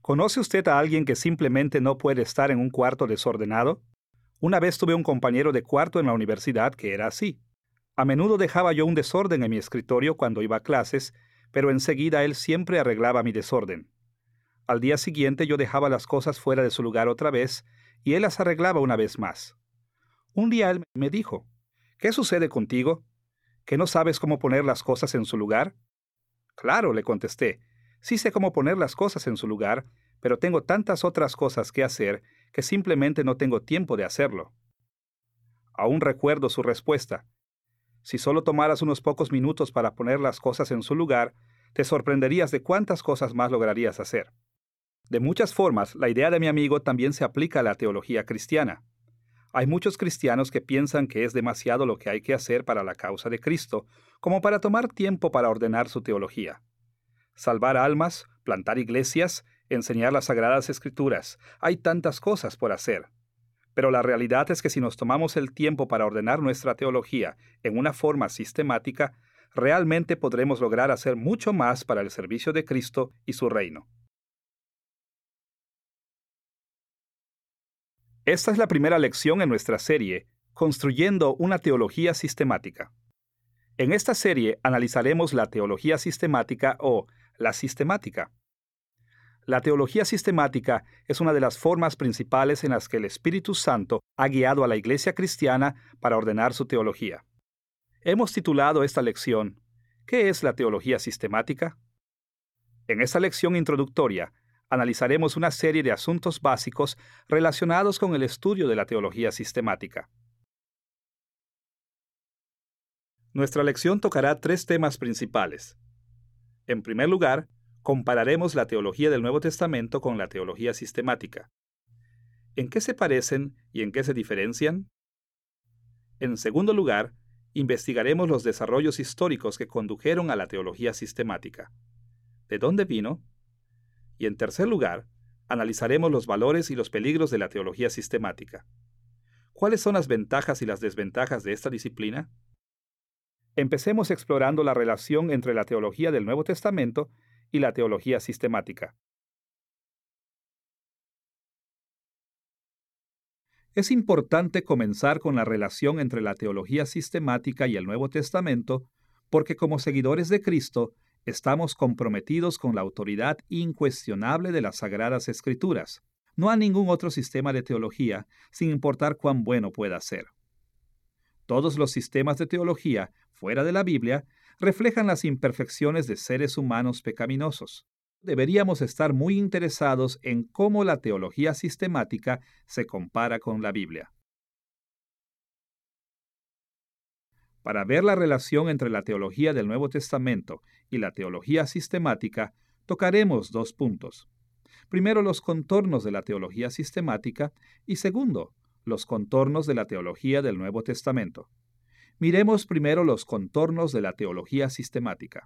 ¿Conoce usted a alguien que simplemente no puede estar en un cuarto desordenado? Una vez tuve un compañero de cuarto en la universidad que era así. A menudo dejaba yo un desorden en mi escritorio cuando iba a clases, pero enseguida él siempre arreglaba mi desorden. Al día siguiente yo dejaba las cosas fuera de su lugar otra vez, y él las arreglaba una vez más. Un día él me dijo, ¿qué sucede contigo? ¿Que no sabes cómo poner las cosas en su lugar? Claro, le contesté, sí sé cómo poner las cosas en su lugar, pero tengo tantas otras cosas que hacer que simplemente no tengo tiempo de hacerlo. Aún recuerdo su respuesta. Si solo tomaras unos pocos minutos para poner las cosas en su lugar, te sorprenderías de cuántas cosas más lograrías hacer. De muchas formas, la idea de mi amigo también se aplica a la teología cristiana. Hay muchos cristianos que piensan que es demasiado lo que hay que hacer para la causa de Cristo, como para tomar tiempo para ordenar su teología. Salvar almas, plantar iglesias, enseñar las Sagradas Escrituras. Hay tantas cosas por hacer. Pero la realidad es que si nos tomamos el tiempo para ordenar nuestra teología en una forma sistemática, realmente podremos lograr hacer mucho más para el servicio de Cristo y su reino. Esta es la primera lección en nuestra serie, Construyendo una teología sistemática. En esta serie analizaremos la teología sistemática o la sistemática. La teología sistemática es una de las formas principales en las que el Espíritu Santo ha guiado a la Iglesia cristiana para ordenar su teología. Hemos titulado esta lección, ¿qué es la teología sistemática? En esta lección introductoria, analizaremos una serie de asuntos básicos relacionados con el estudio de la teología sistemática. Nuestra lección tocará tres temas principales. En primer lugar, compararemos la teología del Nuevo Testamento con la teología sistemática. ¿En qué se parecen y en qué se diferencian? En segundo lugar, investigaremos los desarrollos históricos que condujeron a la teología sistemática. ¿De dónde vino? Y en tercer lugar, analizaremos los valores y los peligros de la teología sistemática. ¿Cuáles son las ventajas y las desventajas de esta disciplina? Empecemos explorando la relación entre la teología del Nuevo Testamento y la teología sistemática. Es importante comenzar con la relación entre la teología sistemática y el Nuevo Testamento porque como seguidores de Cristo estamos comprometidos con la autoridad incuestionable de las Sagradas Escrituras, no a ningún otro sistema de teología, sin importar cuán bueno pueda ser. Todos los sistemas de teología, fuera de la Biblia, reflejan las imperfecciones de seres humanos pecaminosos. Deberíamos estar muy interesados en cómo la teología sistemática se compara con la Biblia. Para ver la relación entre la teología del Nuevo Testamento y la teología sistemática, tocaremos dos puntos. Primero, los contornos de la teología sistemática y segundo, los contornos de la teología del Nuevo Testamento. Miremos primero los contornos de la teología sistemática.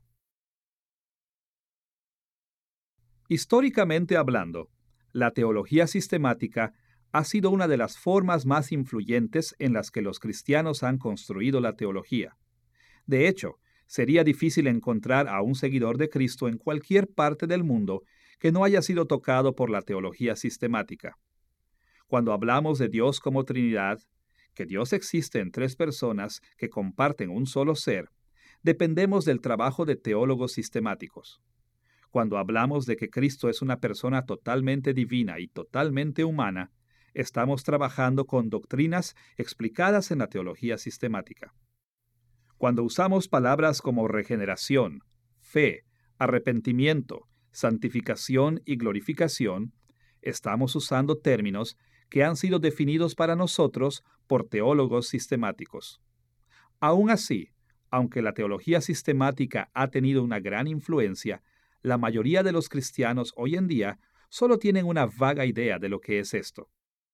Históricamente hablando, la teología sistemática ha sido una de las formas más influyentes en las que los cristianos han construido la teología. De hecho, sería difícil encontrar a un seguidor de Cristo en cualquier parte del mundo que no haya sido tocado por la teología sistemática. Cuando hablamos de Dios como Trinidad, que Dios existe en tres personas que comparten un solo ser, dependemos del trabajo de teólogos sistemáticos. Cuando hablamos de que Cristo es una persona totalmente divina y totalmente humana, estamos trabajando con doctrinas explicadas en la teología sistemática. Cuando usamos palabras como regeneración, fe, arrepentimiento, santificación y glorificación, estamos usando términos que han sido definidos para nosotros por teólogos sistemáticos. Aún así, aunque la teología sistemática ha tenido una gran influencia, la mayoría de los cristianos hoy en día solo tienen una vaga idea de lo que es esto.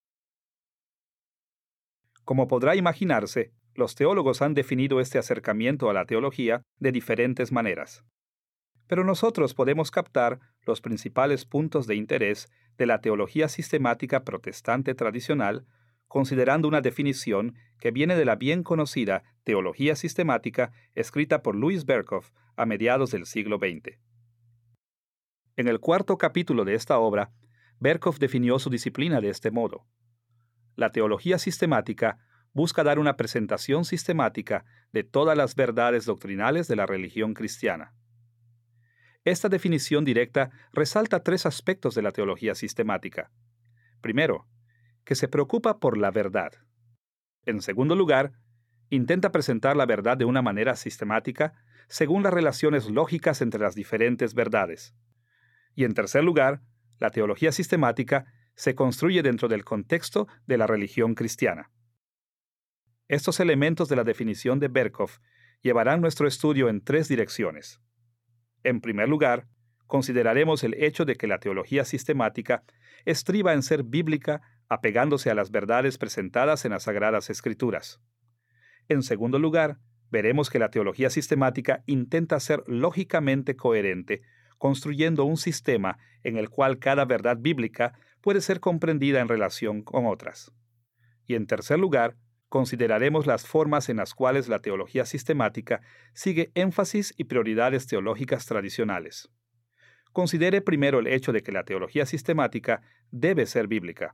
Como podrá imaginarse, los teólogos han definido este acercamiento a la teología de diferentes maneras. Pero nosotros podemos captar los principales puntos de interés de la teología sistemática protestante tradicional, considerando una definición que viene de la bien conocida teología sistemática escrita por Louis Berkhof a mediados del siglo XX. En el cuarto capítulo de esta obra, Berkhoff definió su disciplina de este modo. La teología sistemática busca dar una presentación sistemática de todas las verdades doctrinales de la religión cristiana. Esta definición directa resalta tres aspectos de la teología sistemática. Primero, que se preocupa por la verdad. En segundo lugar, intenta presentar la verdad de una manera sistemática según las relaciones lógicas entre las diferentes verdades. Y en tercer lugar, la teología sistemática se construye dentro del contexto de la religión cristiana. Estos elementos de la definición de Berkhoff llevarán nuestro estudio en tres direcciones. En primer lugar, consideraremos el hecho de que la teología sistemática estriba en ser bíblica apegándose a las verdades presentadas en las Sagradas Escrituras. En segundo lugar, veremos que la teología sistemática intenta ser lógicamente coherente, construyendo un sistema en el cual cada verdad bíblica puede ser comprendida en relación con otras. Y en tercer lugar, consideraremos las formas en las cuales la teología sistemática sigue énfasis y prioridades teológicas tradicionales. Considere primero el hecho de que la teología sistemática debe ser bíblica.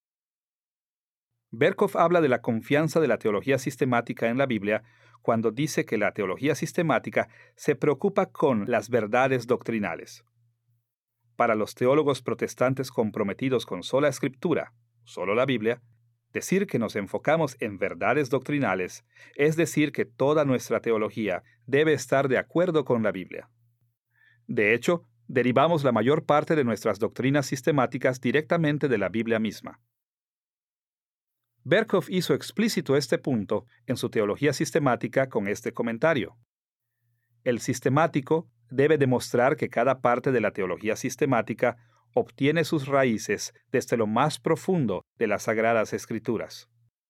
Berkhoff habla de la confianza de la teología sistemática en la Biblia cuando dice que la teología sistemática se preocupa con las verdades doctrinales. Para los teólogos protestantes comprometidos con sola escritura, solo la Biblia, decir que nos enfocamos en verdades doctrinales es decir que toda nuestra teología debe estar de acuerdo con la Biblia. De hecho, derivamos la mayor parte de nuestras doctrinas sistemáticas directamente de la Biblia misma. Berkhoff hizo explícito este punto en su teología sistemática con este comentario. El sistemático debe demostrar que cada parte de la teología sistemática obtiene sus raíces desde lo más profundo de las Sagradas Escrituras.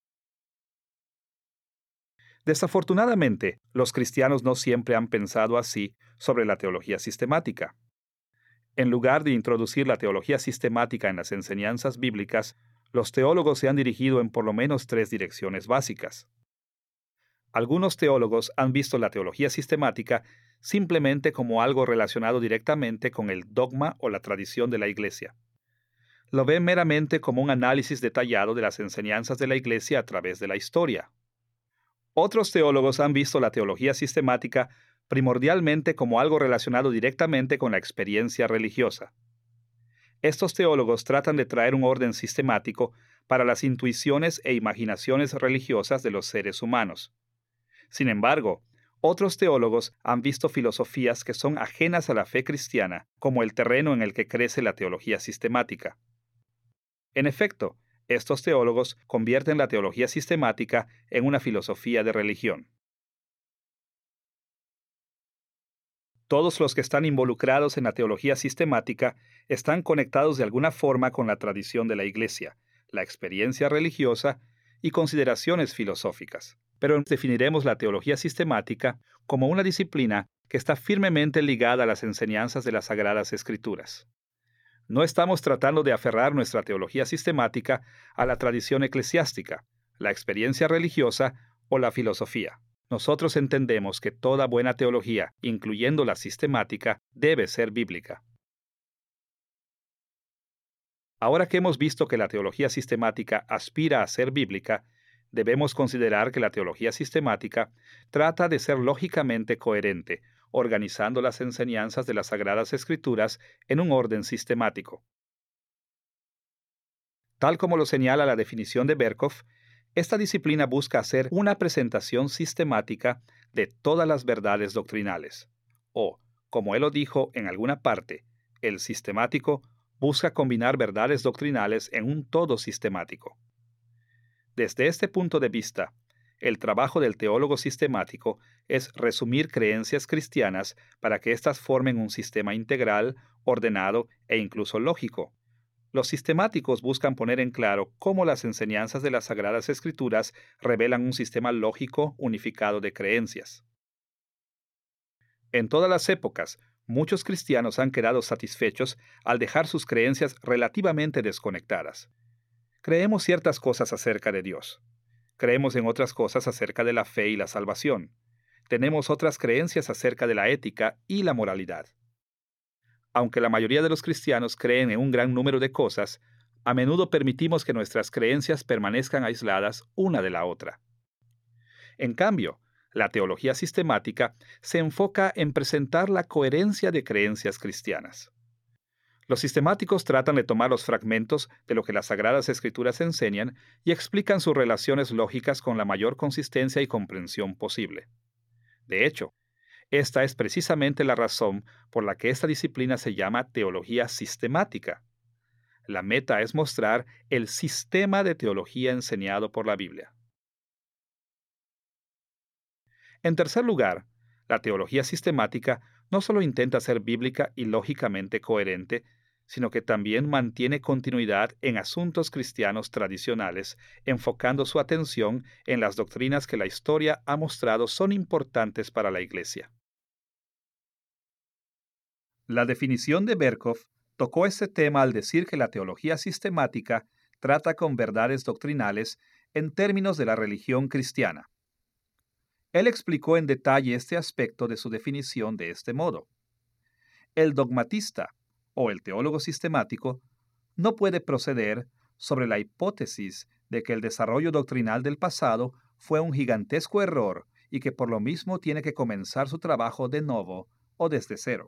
Desafortunadamente, los cristianos no siempre han pensado así sobre la teología sistemática. En lugar de introducir la teología sistemática en las enseñanzas bíblicas, los teólogos se han dirigido en por lo menos tres direcciones básicas. Algunos teólogos han visto la teología sistemática simplemente como algo relacionado directamente con el dogma o la tradición de la Iglesia. Lo ven meramente como un análisis detallado de las enseñanzas de la Iglesia a través de la historia. Otros teólogos han visto la teología sistemática primordialmente como algo relacionado directamente con la experiencia religiosa. Estos teólogos tratan de traer un orden sistemático para las intuiciones e imaginaciones religiosas de los seres humanos. Sin embargo, otros teólogos han visto filosofías que son ajenas a la fe cristiana como el terreno en el que crece la teología sistemática. En efecto, estos teólogos convierten la teología sistemática en una filosofía de religión. Todos los que están involucrados en la teología sistemática están conectados de alguna forma con la tradición de la Iglesia, la experiencia religiosa y consideraciones filosóficas. Pero definiremos la teología sistemática como una disciplina que está firmemente ligada a las enseñanzas de las Sagradas Escrituras. No estamos tratando de aferrar nuestra teología sistemática a la tradición eclesiástica, la experiencia religiosa o la filosofía. Nosotros entendemos que toda buena teología, incluyendo la sistemática, debe ser bíblica. Ahora que hemos visto que la teología sistemática aspira a ser bíblica, debemos considerar que la teología sistemática trata de ser lógicamente coherente, organizando las enseñanzas de las Sagradas Escrituras en un orden sistemático. Tal como lo señala la definición de Berkhoff, esta disciplina busca hacer una presentación sistemática de todas las verdades doctrinales. O, como él lo dijo en alguna parte, el sistemático busca combinar verdades doctrinales en un todo sistemático. Desde este punto de vista, el trabajo del teólogo sistemático es resumir creencias cristianas para que éstas formen un sistema integral, ordenado e incluso lógico. Los sistemáticos buscan poner en claro cómo las enseñanzas de las Sagradas Escrituras revelan un sistema lógico unificado de creencias. En todas las épocas, muchos cristianos han quedado satisfechos al dejar sus creencias relativamente desconectadas. Creemos ciertas cosas acerca de Dios. Creemos en otras cosas acerca de la fe y la salvación. Tenemos otras creencias acerca de la ética y la moralidad. Aunque la mayoría de los cristianos creen en un gran número de cosas, a menudo permitimos que nuestras creencias permanezcan aisladas una de la otra. En cambio, la teología sistemática se enfoca en presentar la coherencia de creencias cristianas. Los sistemáticos tratan de tomar los fragmentos de lo que las Sagradas Escrituras enseñan y explican sus relaciones lógicas con la mayor consistencia y comprensión posible. De hecho, esta es precisamente la razón por la que esta disciplina se llama teología sistemática. La meta es mostrar el sistema de teología enseñado por la Biblia. En tercer lugar, la teología sistemática no solo intenta ser bíblica y lógicamente coherente, sino que también mantiene continuidad en asuntos cristianos tradicionales, enfocando su atención en las doctrinas que la historia ha mostrado son importantes para la Iglesia. La definición de Berkhof tocó este tema al decir que la teología sistemática trata con verdades doctrinales en términos de la religión cristiana. Él explicó en detalle este aspecto de su definición de este modo. El dogmatista, o el teólogo sistemático, no puede proceder sobre la hipótesis de que el desarrollo doctrinal del pasado fue un gigantesco error y que por lo mismo tiene que comenzar su trabajo de nuevo o desde cero.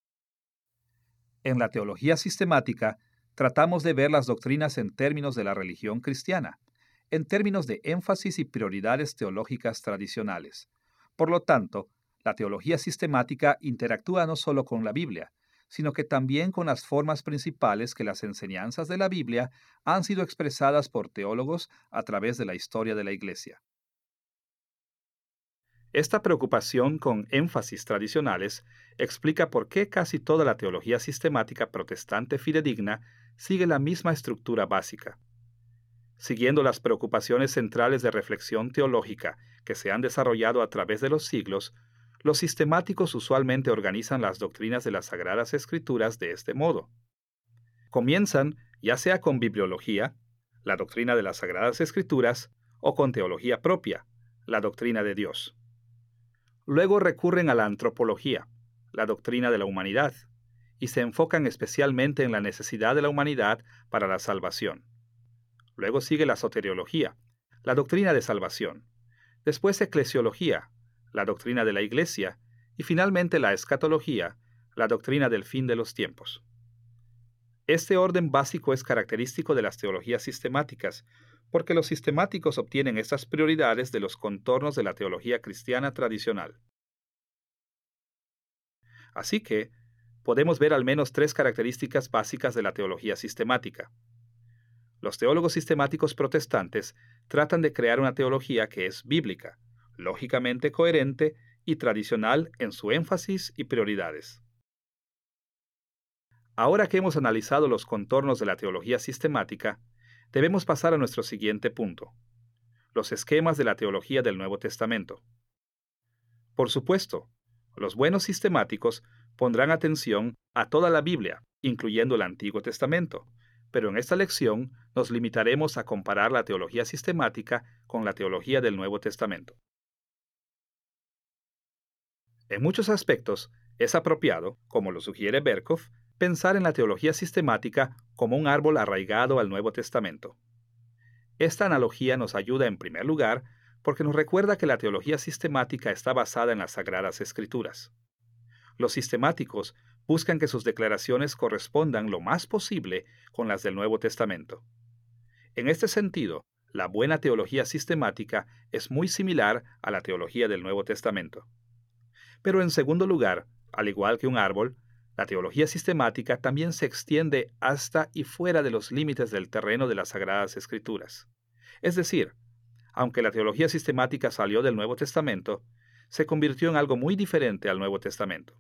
En la teología sistemática, tratamos de ver las doctrinas en términos de la religión cristiana, en términos de énfasis y prioridades teológicas tradicionales. Por lo tanto, la teología sistemática interactúa no solo con la Biblia, sino que también con las formas principales que las enseñanzas de la Biblia han sido expresadas por teólogos a través de la historia de la Iglesia. Esta preocupación con énfasis tradicionales explica por qué casi toda la teología sistemática protestante fidedigna sigue la misma estructura básica. Siguiendo las preocupaciones centrales de reflexión teológica que se han desarrollado a través de los siglos, los sistemáticos usualmente organizan las doctrinas de las Sagradas Escrituras de este modo. Comienzan ya sea con bibliología, la doctrina de las Sagradas Escrituras, o con teología propia, la doctrina de Dios. Luego recurren a la antropología, la doctrina de la humanidad, y se enfocan especialmente en la necesidad de la humanidad para la salvación. Luego sigue la soteriología, la doctrina de salvación. Después eclesiología, la doctrina de la Iglesia, y finalmente la escatología, la doctrina del fin de los tiempos. Este orden básico es característico de las teologías sistemáticas, porque los sistemáticos obtienen estas prioridades de los contornos de la teología cristiana tradicional. Así que, podemos ver al menos tres características básicas de la teología sistemática. Los teólogos sistemáticos protestantes tratan de crear una teología que es bíblica, lógicamente coherente y tradicional en su énfasis y prioridades. Ahora que hemos analizado los contornos de la teología sistemática, debemos pasar a nuestro siguiente punto: los esquemas de la teología del Nuevo Testamento. Por supuesto, los buenos sistemáticos pondrán atención a toda la Biblia, incluyendo el Antiguo Testamento, pero en esta lección nos limitaremos a comparar la teología sistemática con la teología del Nuevo Testamento. En muchos aspectos, es apropiado, como lo sugiere Berkhof, pensar en la teología sistemática como un árbol arraigado al Nuevo Testamento. Esta analogía nos ayuda en primer lugar porque nos recuerda que la teología sistemática está basada en las Sagradas Escrituras. Los sistemáticos buscan que sus declaraciones correspondan lo más posible con las del Nuevo Testamento. En este sentido, la buena teología sistemática es muy similar a la teología del Nuevo Testamento. Pero en segundo lugar, al igual que un árbol, la teología sistemática también se extiende hasta y fuera de los límites del terreno de las Sagradas Escrituras. Es decir, aunque la teología sistemática salió del Nuevo Testamento, se convirtió en algo muy diferente al Nuevo Testamento.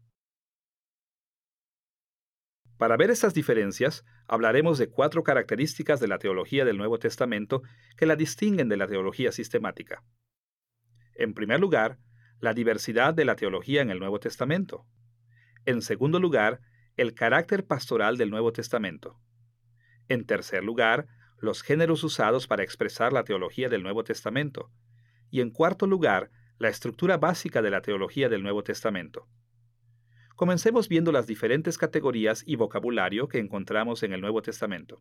Para ver estas diferencias, hablaremos de 4 características de la teología del Nuevo Testamento que la distinguen de la teología sistemática. En primer lugar, la diversidad de la teología en el Nuevo Testamento. En segundo lugar, el carácter pastoral del Nuevo Testamento. En tercer lugar, los géneros usados para expresar la teología del Nuevo Testamento. Y en cuarto lugar, la estructura básica de la teología del Nuevo Testamento. Comencemos viendo las diferentes categorías y vocabulario que encontramos en el Nuevo Testamento.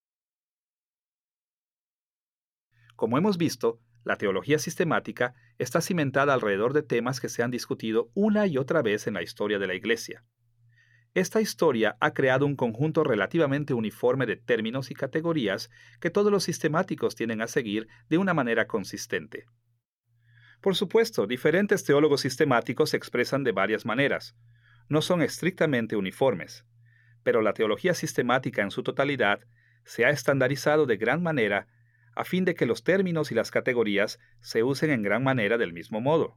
Como hemos visto, la teología sistemática está cimentada alrededor de temas que se han discutido una y otra vez en la historia de la Iglesia. Esta historia ha creado un conjunto relativamente uniforme de términos y categorías que todos los sistemáticos tienden a seguir de una manera consistente. Por supuesto, diferentes teólogos sistemáticos se expresan de varias maneras. No son estrictamente uniformes, pero la teología sistemática en su totalidad se ha estandarizado de gran manera a fin de que los términos y las categorías se usen en gran manera del mismo modo.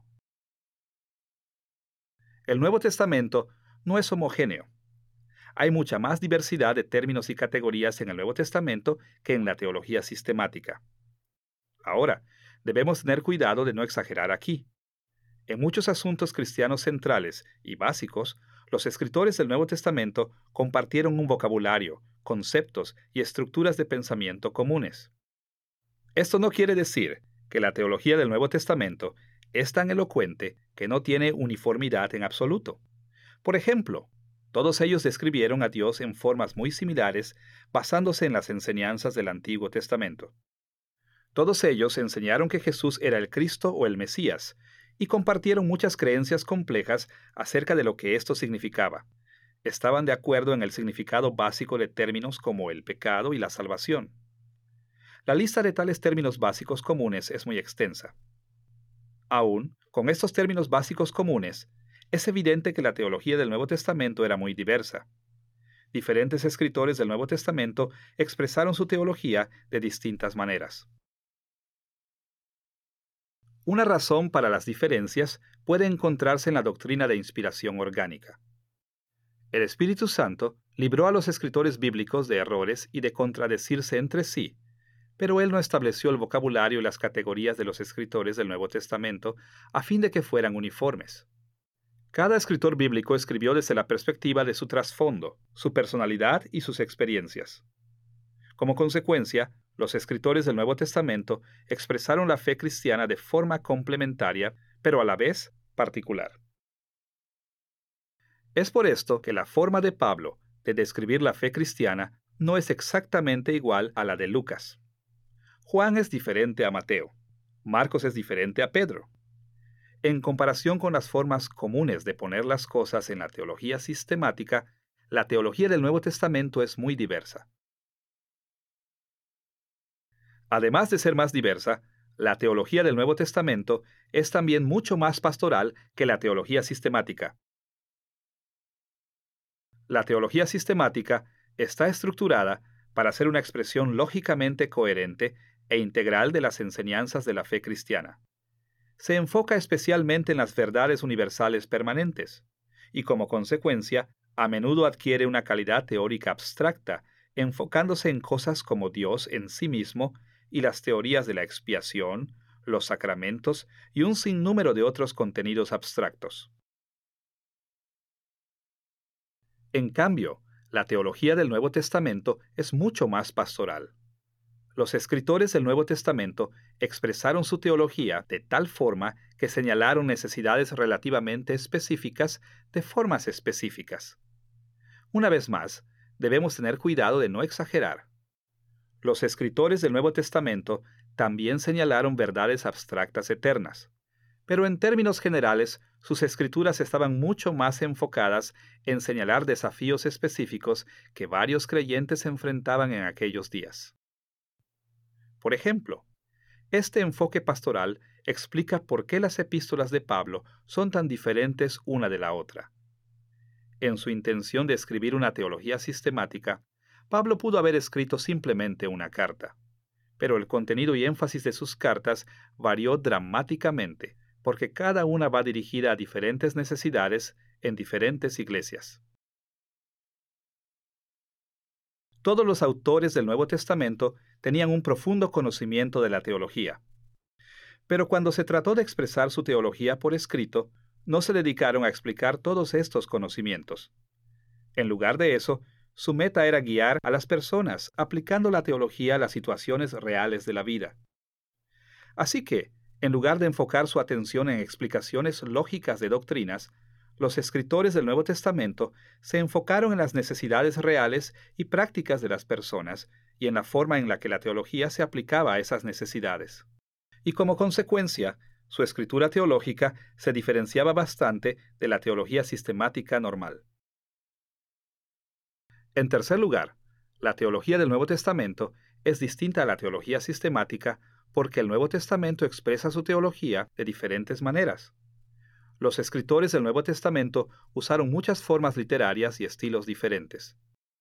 El Nuevo Testamento no es homogéneo. Hay mucha más diversidad de términos y categorías en el Nuevo Testamento que en la teología sistemática. Ahora, debemos tener cuidado de no exagerar aquí. En muchos asuntos cristianos centrales y básicos, los escritores del Nuevo Testamento compartieron un vocabulario, conceptos y estructuras de pensamiento comunes. Esto no quiere decir que la teología del Nuevo Testamento es tan elocuente que no tiene uniformidad en absoluto. Por ejemplo, todos ellos describieron a Dios en formas muy similares basándose en las enseñanzas del Antiguo Testamento. Todos ellos enseñaron que Jesús era el Cristo o el Mesías, y compartieron muchas creencias complejas acerca de lo que esto significaba. Estaban de acuerdo en el significado básico de términos como el pecado y la salvación. La lista de tales términos básicos comunes es muy extensa. Aún, con estos términos básicos comunes, es evidente que la teología del Nuevo Testamento era muy diversa. Diferentes escritores del Nuevo Testamento expresaron su teología de distintas maneras. Una razón para las diferencias puede encontrarse en la doctrina de inspiración orgánica. El Espíritu Santo libró a los escritores bíblicos de errores y de contradecirse entre sí, pero Él no estableció el vocabulario y las categorías de los escritores del Nuevo Testamento a fin de que fueran uniformes. Cada escritor bíblico escribió desde la perspectiva de su trasfondo, su personalidad y sus experiencias. Como consecuencia, los escritores del Nuevo Testamento expresaron la fe cristiana de forma complementaria, pero a la vez particular. Es por esto que la forma de Pablo de describir la fe cristiana no es exactamente igual a la de Lucas. Juan es diferente a Mateo. Marcos es diferente a Pedro. En comparación con las formas comunes de poner las cosas en la teología sistemática, la teología del Nuevo Testamento es muy diversa. Además de ser más diversa, la teología del Nuevo Testamento es también mucho más pastoral que la teología sistemática. La teología sistemática está estructurada para ser una expresión lógicamente coherente e integral de las enseñanzas de la fe cristiana. Se enfoca especialmente en las verdades universales permanentes, y como consecuencia, a menudo adquiere una calidad teórica abstracta, enfocándose en cosas como Dios en sí mismo y las teorías de la expiación, los sacramentos y un sinnúmero de otros contenidos abstractos. En cambio, la teología del Nuevo Testamento es mucho más pastoral. Los escritores del Nuevo Testamento expresaron su teología de tal forma que señalaron necesidades relativamente específicas de formas específicas. Una vez más, debemos tener cuidado de no exagerar. Los escritores del Nuevo Testamento también señalaron verdades abstractas eternas, pero en términos generales, sus escrituras estaban mucho más enfocadas en señalar desafíos específicos que varios creyentes enfrentaban en aquellos días. Por ejemplo, este enfoque pastoral explica por qué las epístolas de Pablo son tan diferentes una de la otra. En su intención de escribir una teología sistemática, Pablo pudo haber escrito simplemente una carta, pero el contenido y énfasis de sus cartas varió dramáticamente, porque cada una va dirigida a diferentes necesidades en diferentes iglesias. Todos los autores del Nuevo Testamento tenían un profundo conocimiento de la teología. Pero cuando se trató de expresar su teología por escrito, no se dedicaron a explicar todos estos conocimientos. En lugar de eso, su meta era guiar a las personas, aplicando la teología a las situaciones reales de la vida. Así que, en lugar de enfocar su atención en explicaciones lógicas de doctrinas, Los escritores del Nuevo Testamento se enfocaron en las necesidades reales y prácticas de las personas y en la forma en la que la teología se aplicaba a esas necesidades. Y como consecuencia, su escritura teológica se diferenciaba bastante de la teología sistemática normal. En tercer lugar, la teología del Nuevo Testamento es distinta a la teología sistemática porque el Nuevo Testamento expresa su teología de diferentes maneras. Los escritores del Nuevo Testamento usaron muchas formas literarias y estilos diferentes.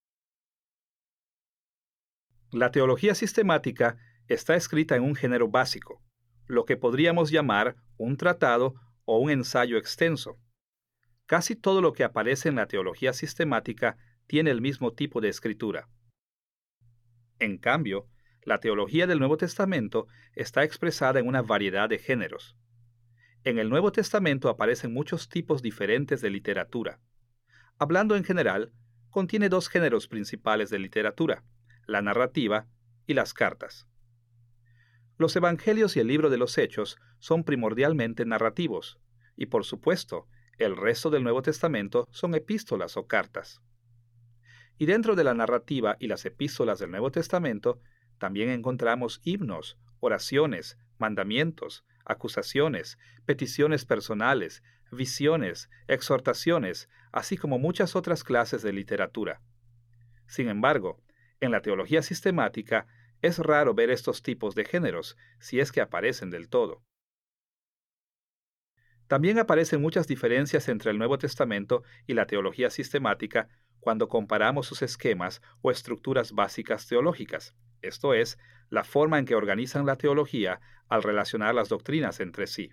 La teología sistemática está escrita en un género básico, lo que podríamos llamar un tratado o un ensayo extenso. Casi todo lo que aparece en la teología sistemática tiene el mismo tipo de escritura. En cambio, la teología del Nuevo Testamento está expresada en una variedad de géneros. En el Nuevo Testamento aparecen muchos tipos diferentes de literatura. Hablando en general, contiene dos géneros principales de literatura, la narrativa y las cartas. Los Evangelios y el libro de los Hechos son primordialmente narrativos, y por supuesto, el resto del Nuevo Testamento son epístolas o cartas. Y dentro de la narrativa y las epístolas del Nuevo Testamento, también encontramos himnos, oraciones, mandamientos, acusaciones, peticiones personales, visiones, exhortaciones, así como muchas otras clases de literatura. Sin embargo, en la teología sistemática es raro ver estos tipos de géneros, si es que aparecen del todo. También aparecen muchas diferencias entre el Nuevo Testamento y la teología sistemática cuando comparamos sus esquemas o estructuras básicas teológicas, esto es, la forma en que organizan la teología al relacionar las doctrinas entre sí.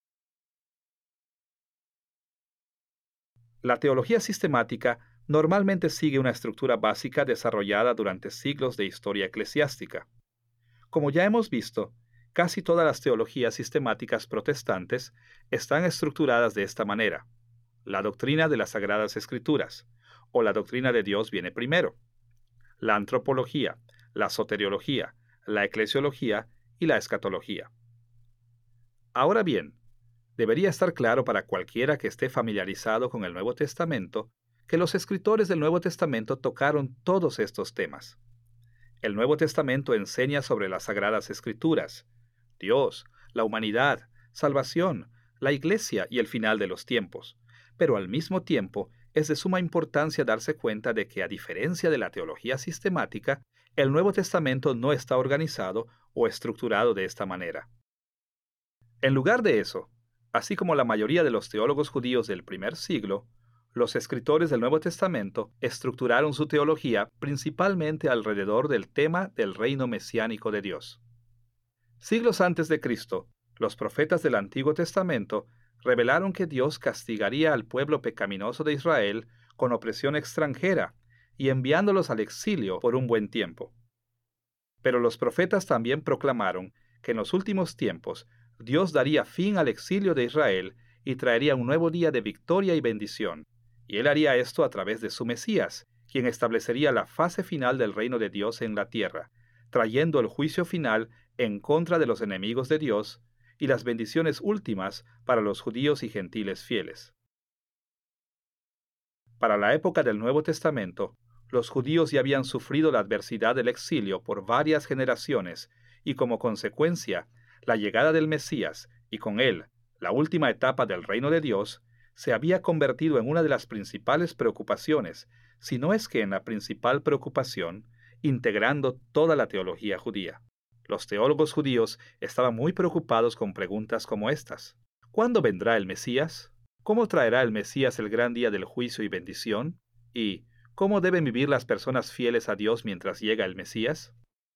La teología sistemática normalmente sigue una estructura básica desarrollada durante siglos de historia eclesiástica. Como ya hemos visto, casi todas las teologías sistemáticas protestantes están estructuradas de esta manera. La doctrina de las Sagradas Escrituras, o la doctrina de Dios viene primero. La antropología, la soteriología, la eclesiología y la escatología. Ahora bien, debería estar claro para cualquiera que esté familiarizado con el Nuevo Testamento que los escritores del Nuevo Testamento tocaron todos estos temas. El Nuevo Testamento enseña sobre las Sagradas Escrituras, Dios, la humanidad, salvación, la Iglesia y el final de los tiempos, pero al mismo tiempo es de suma importancia darse cuenta de que, a diferencia de la teología sistemática, el Nuevo Testamento no está organizado o estructurado de esta manera. En lugar de eso, así como la mayoría de los teólogos judíos del primer siglo, los escritores del Nuevo Testamento estructuraron su teología principalmente alrededor del tema del reino mesiánico de Dios. Siglos antes de Cristo, los profetas del Antiguo Testamento revelaron que Dios castigaría al pueblo pecaminoso de Israel con opresión extranjera y enviándolos al exilio por un buen tiempo. Pero los profetas también proclamaron que en los últimos tiempos Dios daría fin al exilio de Israel y traería un nuevo día de victoria y bendición, y Él haría esto a través de su Mesías, quien establecería la fase final del reino de Dios en la tierra, trayendo el juicio final en contra de los enemigos de Dios y las bendiciones últimas para los judíos y gentiles fieles. Para la época del Nuevo Testamento, los judíos ya habían sufrido la adversidad del exilio por varias generaciones y como consecuencia, la llegada del Mesías y con él la última etapa del reino de Dios se había convertido en una de las principales preocupaciones, si no es que en la principal preocupación, integrando toda la teología judía. Los teólogos judíos estaban muy preocupados con preguntas como estas. ¿Cuándo vendrá el Mesías? ¿Cómo traerá el Mesías el gran día del juicio y bendición? ¿Y cómo deben vivir las personas fieles a Dios mientras llega el Mesías?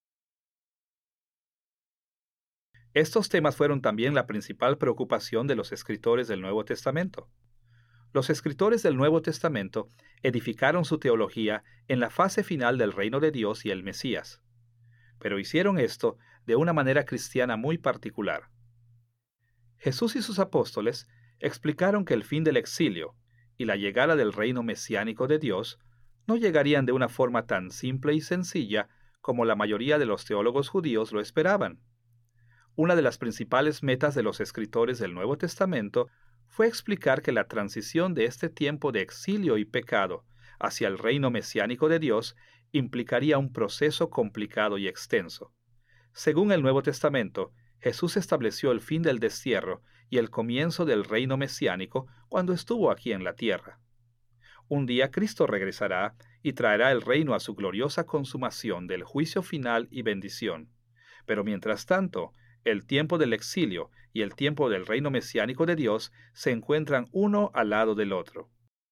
Estos temas fueron también la principal preocupación de los escritores del Nuevo Testamento. Los escritores del Nuevo Testamento edificaron su teología en la fase final del reino de Dios y el Mesías, pero hicieron esto de una manera cristiana muy particular. Jesús y sus apóstoles explicaron que el fin del exilio y la llegada del reino mesiánico de Dios no llegarían de una forma tan simple y sencilla como la mayoría de los teólogos judíos lo esperaban. Una de las principales metas de los escritores del Nuevo Testamento fue explicar que la transición de este tiempo de exilio y pecado hacia el reino mesiánico de Dios implicaría un proceso complicado y extenso. Según el Nuevo Testamento, Jesús estableció el fin del destierro y el comienzo del reino mesiánico cuando estuvo aquí en la tierra. Un día Cristo regresará y traerá el reino a su gloriosa consumación del juicio final y bendición. Pero mientras tanto, el tiempo del exilio y el tiempo del reino mesiánico de Dios se encuentran uno al lado del otro.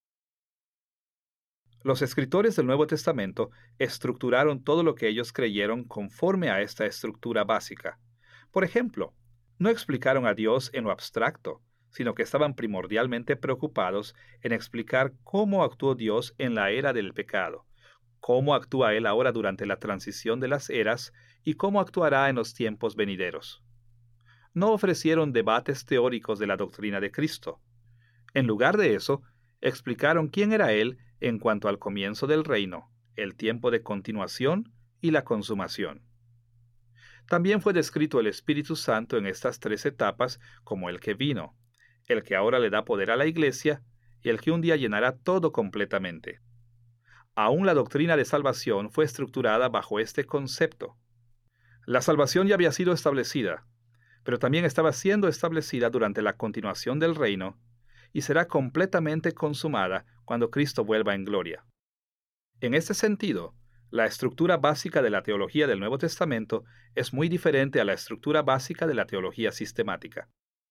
Los escritores del Nuevo Testamento estructuraron todo lo que ellos creyeron conforme a esta estructura básica. Por ejemplo, no explicaron a Dios en lo abstracto, sino que estaban primordialmente preocupados en explicar cómo actuó Dios en la era del pecado, cómo actúa Él ahora durante la transición de las eras y cómo actuará en los tiempos venideros. No ofrecieron debates teóricos de la doctrina de Cristo. En lugar de eso, explicaron quién era Él en cuanto al comienzo del reino, el tiempo de continuación y la consumación. También fue descrito el Espíritu Santo en estas tres etapas como el que vino, el que ahora le da poder a la Iglesia y el que un día llenará todo completamente. Aún la doctrina de salvación fue estructurada bajo este concepto. La salvación ya había sido establecida, pero también estaba siendo establecida durante la continuación del reino y será completamente consumada cuando Cristo vuelva en gloria. En este sentido, la estructura básica de la teología del Nuevo Testamento es muy diferente a la estructura básica de la teología sistemática.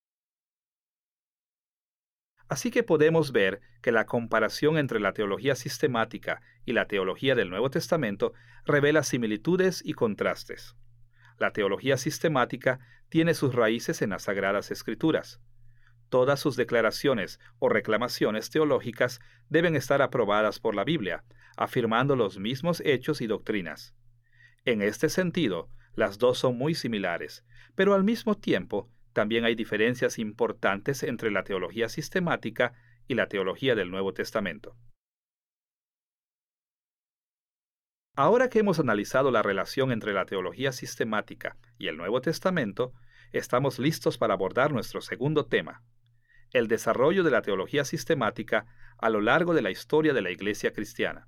Así que podemos ver que la comparación entre la teología sistemática y la teología del Nuevo Testamento revela similitudes y contrastes. La teología sistemática tiene sus raíces en las Sagradas Escrituras. Todas sus declaraciones o reclamaciones teológicas deben estar aprobadas por la Biblia, afirmando los mismos hechos y doctrinas. En este sentido, las dos son muy similares, pero al mismo tiempo también hay diferencias importantes entre la teología sistemática y la teología del Nuevo Testamento. Ahora que hemos analizado la relación entre la teología sistemática y el Nuevo Testamento, estamos listos para abordar nuestro segundo tema: el desarrollo de la teología sistemática a lo largo de la historia de la Iglesia cristiana.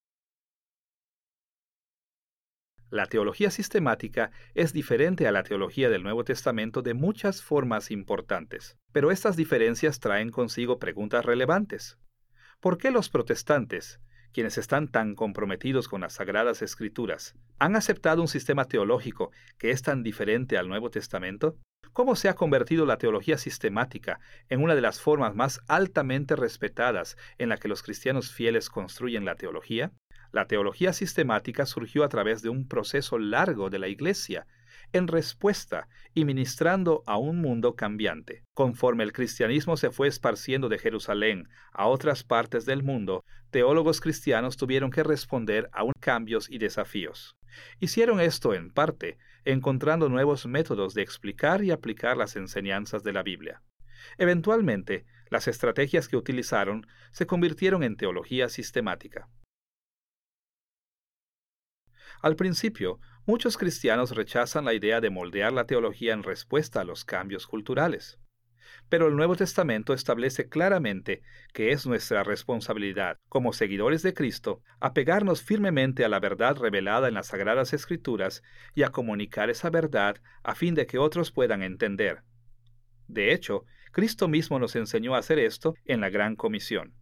La teología sistemática es diferente a la teología del Nuevo Testamento de muchas formas importantes, pero estas diferencias traen consigo preguntas relevantes. ¿Por qué los protestantes, quienes están tan comprometidos con las Sagradas Escrituras, han aceptado un sistema teológico que es tan diferente al Nuevo Testamento? ¿Cómo se ha convertido la teología sistemática en una de las formas más altamente respetadas en la que los cristianos fieles construyen la teología? La teología sistemática surgió a través de un proceso largo de la Iglesia, en respuesta y ministrando a un mundo cambiante. Conforme el cristianismo se fue esparciendo de Jerusalén a otras partes del mundo, teólogos cristianos tuvieron que responder a cambios y desafíos. Hicieron esto en parte encontrando nuevos métodos de explicar y aplicar las enseñanzas de la Biblia. Eventualmente, las estrategias que utilizaron se convirtieron en teología sistemática. Al principio, muchos cristianos rechazan la idea de moldear la teología en respuesta a los cambios culturales. Pero el Nuevo Testamento establece claramente que es nuestra responsabilidad, como seguidores de Cristo, apegarnos firmemente a la verdad revelada en las Sagradas Escrituras y a comunicar esa verdad a fin de que otros puedan entender. De hecho, Cristo mismo nos enseñó a hacer esto en la Gran Comisión.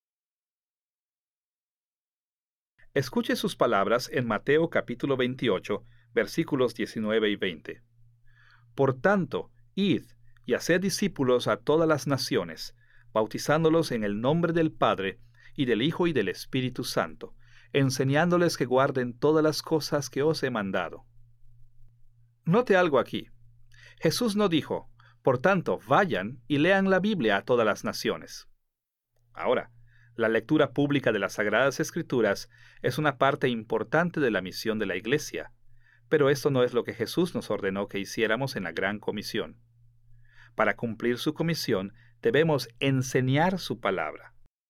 Escuche sus palabras en Mateo capítulo 28, versículos 19 y 20. Por tanto, id y haced discípulos a todas las naciones, bautizándolos en el nombre del Padre, y del Hijo y del Espíritu Santo, enseñándoles que guarden todas las cosas que os he mandado. Note algo aquí. Jesús no dijo, por tanto, vayan y lean la Biblia a todas las naciones. Ahora, la lectura pública de las Sagradas Escrituras es una parte importante de la misión de la Iglesia, pero esto no es lo que Jesús nos ordenó que hiciéramos en la Gran Comisión. Para cumplir su comisión, debemos enseñar su palabra.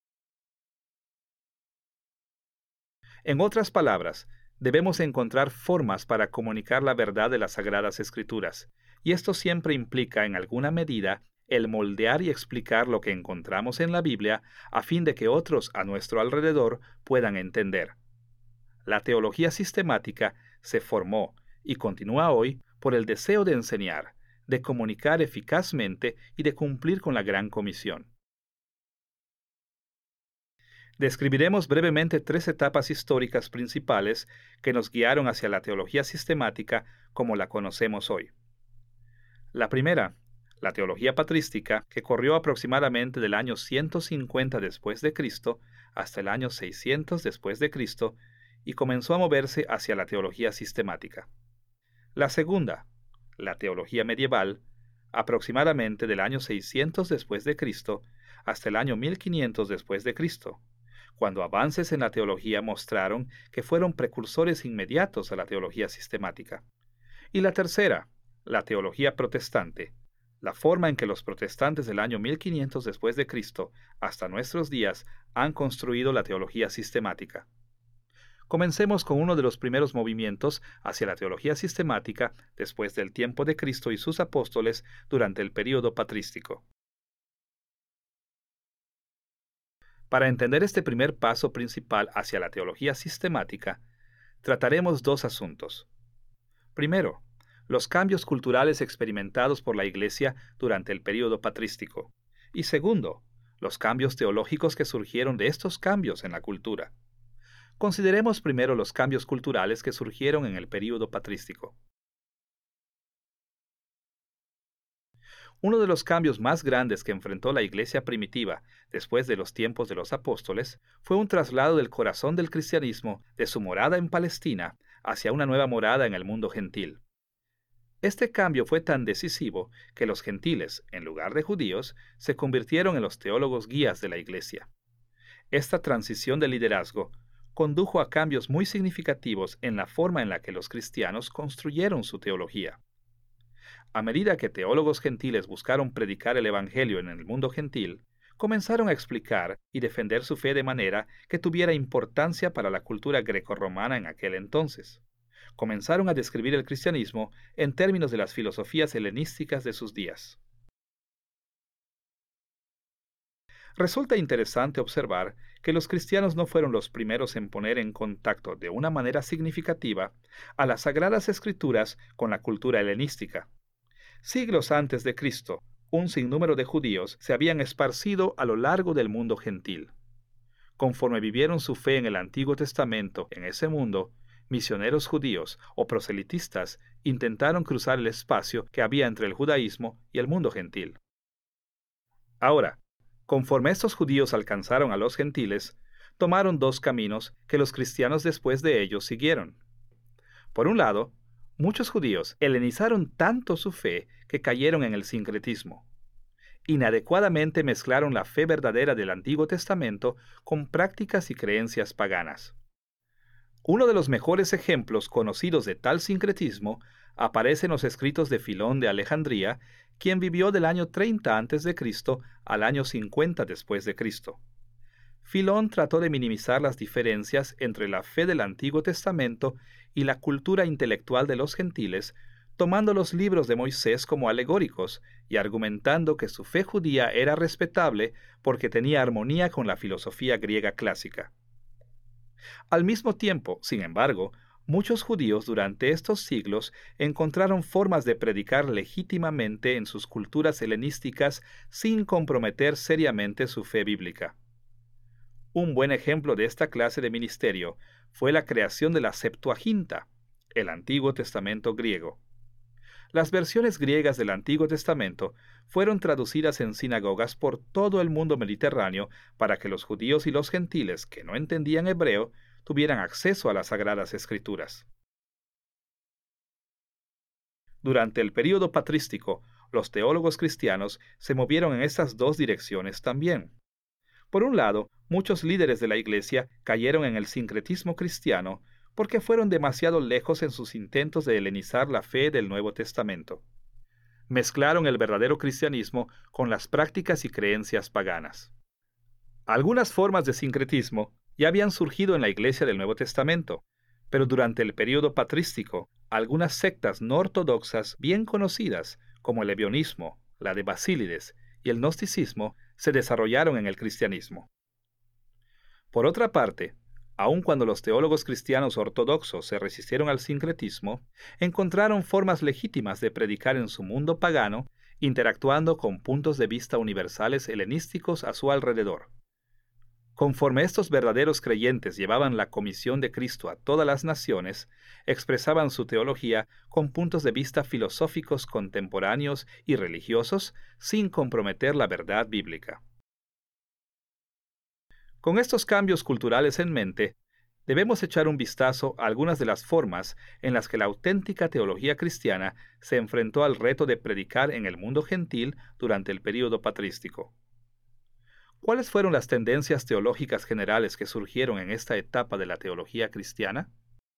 En otras palabras, debemos encontrar formas para comunicar la verdad de las Sagradas Escrituras, y esto siempre implica, en alguna medida, el moldear y explicar lo que encontramos en la Biblia a fin de que otros a nuestro alrededor puedan entender. La teología sistemática se formó y continúa hoy por el deseo de enseñar, de comunicar eficazmente y de cumplir con la Gran Comisión. Describiremos brevemente 3 etapas históricas principales que nos guiaron hacia la teología sistemática como la conocemos hoy. La primera, la teología patrística, que corrió aproximadamente del año 150 después de Cristo hasta el año 600 después de Cristo y comenzó a moverse hacia la teología sistemática. La segunda, la teología medieval, aproximadamente del año 600 después de Cristo hasta el año 1500 después de Cristo, cuando avances en la teología mostraron que fueron precursores inmediatos a la teología sistemática. Y la tercera, la teología protestante, la forma en que los protestantes del año 1500 después de Cristo hasta nuestros días han construido la teología sistemática. Comencemos con uno de los primeros movimientos hacia la teología sistemática después del tiempo de Cristo y sus apóstoles durante el período patrístico. Para entender este primer paso principal hacia la teología sistemática, trataremos 2 asuntos. Primero, los cambios culturales experimentados por la Iglesia durante el período patrístico. Y segundo, los cambios teológicos que surgieron de estos cambios en la cultura. Consideremos primero los cambios culturales que surgieron en el período patrístico. Uno de los cambios más grandes que enfrentó la Iglesia primitiva después de los tiempos de los apóstoles fue un traslado del corazón del cristianismo de su morada en Palestina hacia una nueva morada en el mundo gentil. Este cambio fue tan decisivo que los gentiles, en lugar de judíos, se convirtieron en los teólogos guías de la Iglesia. Esta transición de liderazgo condujo a cambios muy significativos en la forma en la que los cristianos construyeron su teología. A medida que teólogos gentiles buscaron predicar el Evangelio en el mundo gentil, comenzaron a explicar y defender su fe de manera que tuviera importancia para la cultura grecorromana en aquel entonces. Comenzaron a describir el cristianismo en términos de las filosofías helenísticas de sus días. Resulta interesante observar que los cristianos no fueron los primeros en poner en contacto de una manera significativa a las Sagradas Escrituras con la cultura helenística. Siglos antes de Cristo, un sinnúmero de judíos se habían esparcido a lo largo del mundo gentil. Conforme vivieron su fe en el Antiguo Testamento en ese mundo, misioneros judíos o proselitistas intentaron cruzar el espacio que había entre el judaísmo y el mundo gentil. Ahora, conforme estos judíos alcanzaron a los gentiles, tomaron 2 caminos que los cristianos después de ellos siguieron. Por un lado, muchos judíos helenizaron tanto su fe que cayeron en el sincretismo. Inadecuadamente mezclaron la fe verdadera del Antiguo Testamento con prácticas y creencias paganas. Uno de los mejores ejemplos conocidos de tal sincretismo aparece en los escritos de Filón de Alejandría, quien vivió del año 30 a.C. al año 50 después de Cristo. Filón trató de minimizar las diferencias entre la fe del Antiguo Testamento y la cultura intelectual de los gentiles, tomando los libros de Moisés como alegóricos y argumentando que su fe judía era respetable porque tenía armonía con la filosofía griega clásica. Al mismo tiempo, sin embargo, muchos judíos durante estos siglos encontraron formas de predicar legítimamente en sus culturas helenísticas sin comprometer seriamente su fe bíblica. Un buen ejemplo de esta clase de ministerio fue la creación de la Septuaginta, el Antiguo Testamento griego. Las versiones griegas del Antiguo Testamento fueron traducidas en sinagogas por todo el mundo mediterráneo para que los judíos y los gentiles que no entendían hebreo tuvieran acceso a las Sagradas Escrituras. Durante el período patrístico, los teólogos cristianos se movieron en estas 2 direcciones también. Por un lado, muchos líderes de la Iglesia cayeron en el sincretismo cristiano porque fueron demasiado lejos en sus intentos de helenizar la fe del Nuevo Testamento. Mezclaron el verdadero cristianismo con las prácticas y creencias paganas. Algunas formas de sincretismo ya habían surgido en la Iglesia del Nuevo Testamento, pero durante el período patrístico, algunas sectas no ortodoxas bien conocidas, como el ebionismo, la de Basílides y el gnosticismo se desarrollaron en el cristianismo. Por otra parte, aun cuando los teólogos cristianos ortodoxos se resistieron al sincretismo, encontraron formas legítimas de predicar en su mundo pagano, interactuando con puntos de vista universales helenísticos a su alrededor. Conforme estos verdaderos creyentes llevaban la comisión de Cristo a todas las naciones, expresaban su teología con puntos de vista filosóficos contemporáneos y religiosos sin comprometer la verdad bíblica. Con estos cambios culturales en mente, debemos echar un vistazo a algunas de las formas en las que la auténtica teología cristiana se enfrentó al reto de predicar en el mundo gentil durante el período patrístico. ¿Cuáles fueron las tendencias teológicas generales que surgieron en esta etapa de la teología cristiana?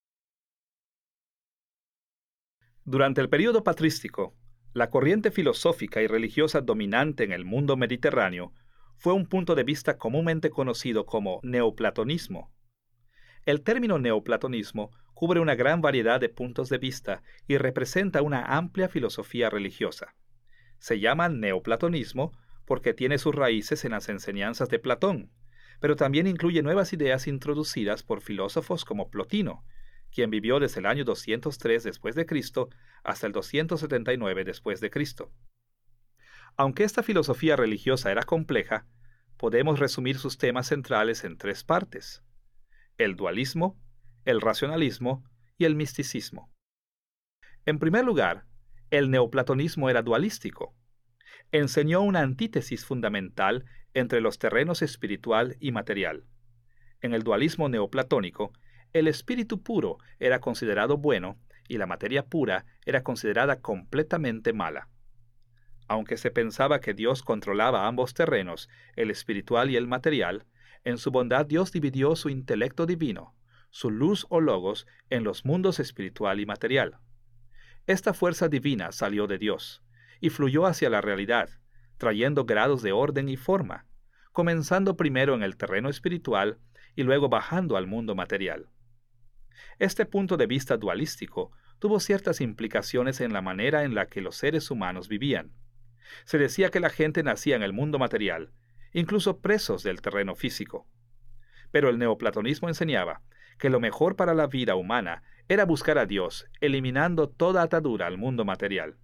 Durante el período patrístico, la corriente filosófica y religiosa dominante en el mundo mediterráneo fue un punto de vista comúnmente conocido como neoplatonismo. El término neoplatonismo cubre una gran variedad de puntos de vista y representa una amplia filosofía religiosa. Se llama neoplatonismo porque tiene sus raíces en las enseñanzas de Platón, pero también incluye nuevas ideas introducidas por filósofos como Plotino, quien vivió desde el año 203 después de Cristo hasta el 279 después de Cristo. Aunque esta filosofía religiosa era compleja, podemos resumir sus temas centrales en tres partes: el dualismo, el racionalismo y el misticismo. En primer lugar, el neoplatonismo era dualístico. Enseñó una antítesis fundamental entre los terrenos espiritual y material. En el dualismo neoplatónico, el espíritu puro era considerado bueno y la materia pura era considerada completamente mala. Aunque se pensaba que Dios controlaba ambos terrenos, el espiritual y el material, en su bondad Dios dividió su intelecto divino, su luz o logos, en los mundos espiritual y material. Esta fuerza divina salió de Dios y fluyó hacia la realidad, trayendo grados de orden y forma, comenzando primero en el terreno espiritual y luego bajando al mundo material. Este punto de vista dualístico tuvo ciertas implicaciones en la manera en la que los seres humanos vivían. Se decía que la gente nacía en el mundo material, incluso presos del terreno físico. Pero el neoplatonismo enseñaba que lo mejor para la vida humana era buscar a Dios, eliminando toda atadura al mundo material.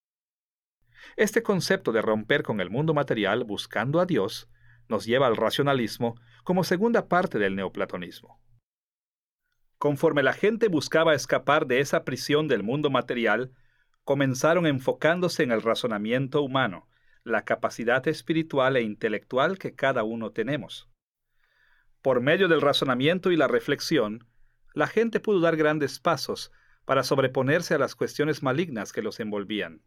Este concepto de romper con el mundo material buscando a Dios nos lleva al racionalismo como segunda parte del neoplatonismo. Conforme la gente buscaba escapar de esa prisión del mundo material, comenzaron enfocándose en el razonamiento humano, la capacidad espiritual e intelectual que cada uno tenemos. Por medio del razonamiento y la reflexión, la gente pudo dar grandes pasos para sobreponerse a las cuestiones malignas que los envolvían.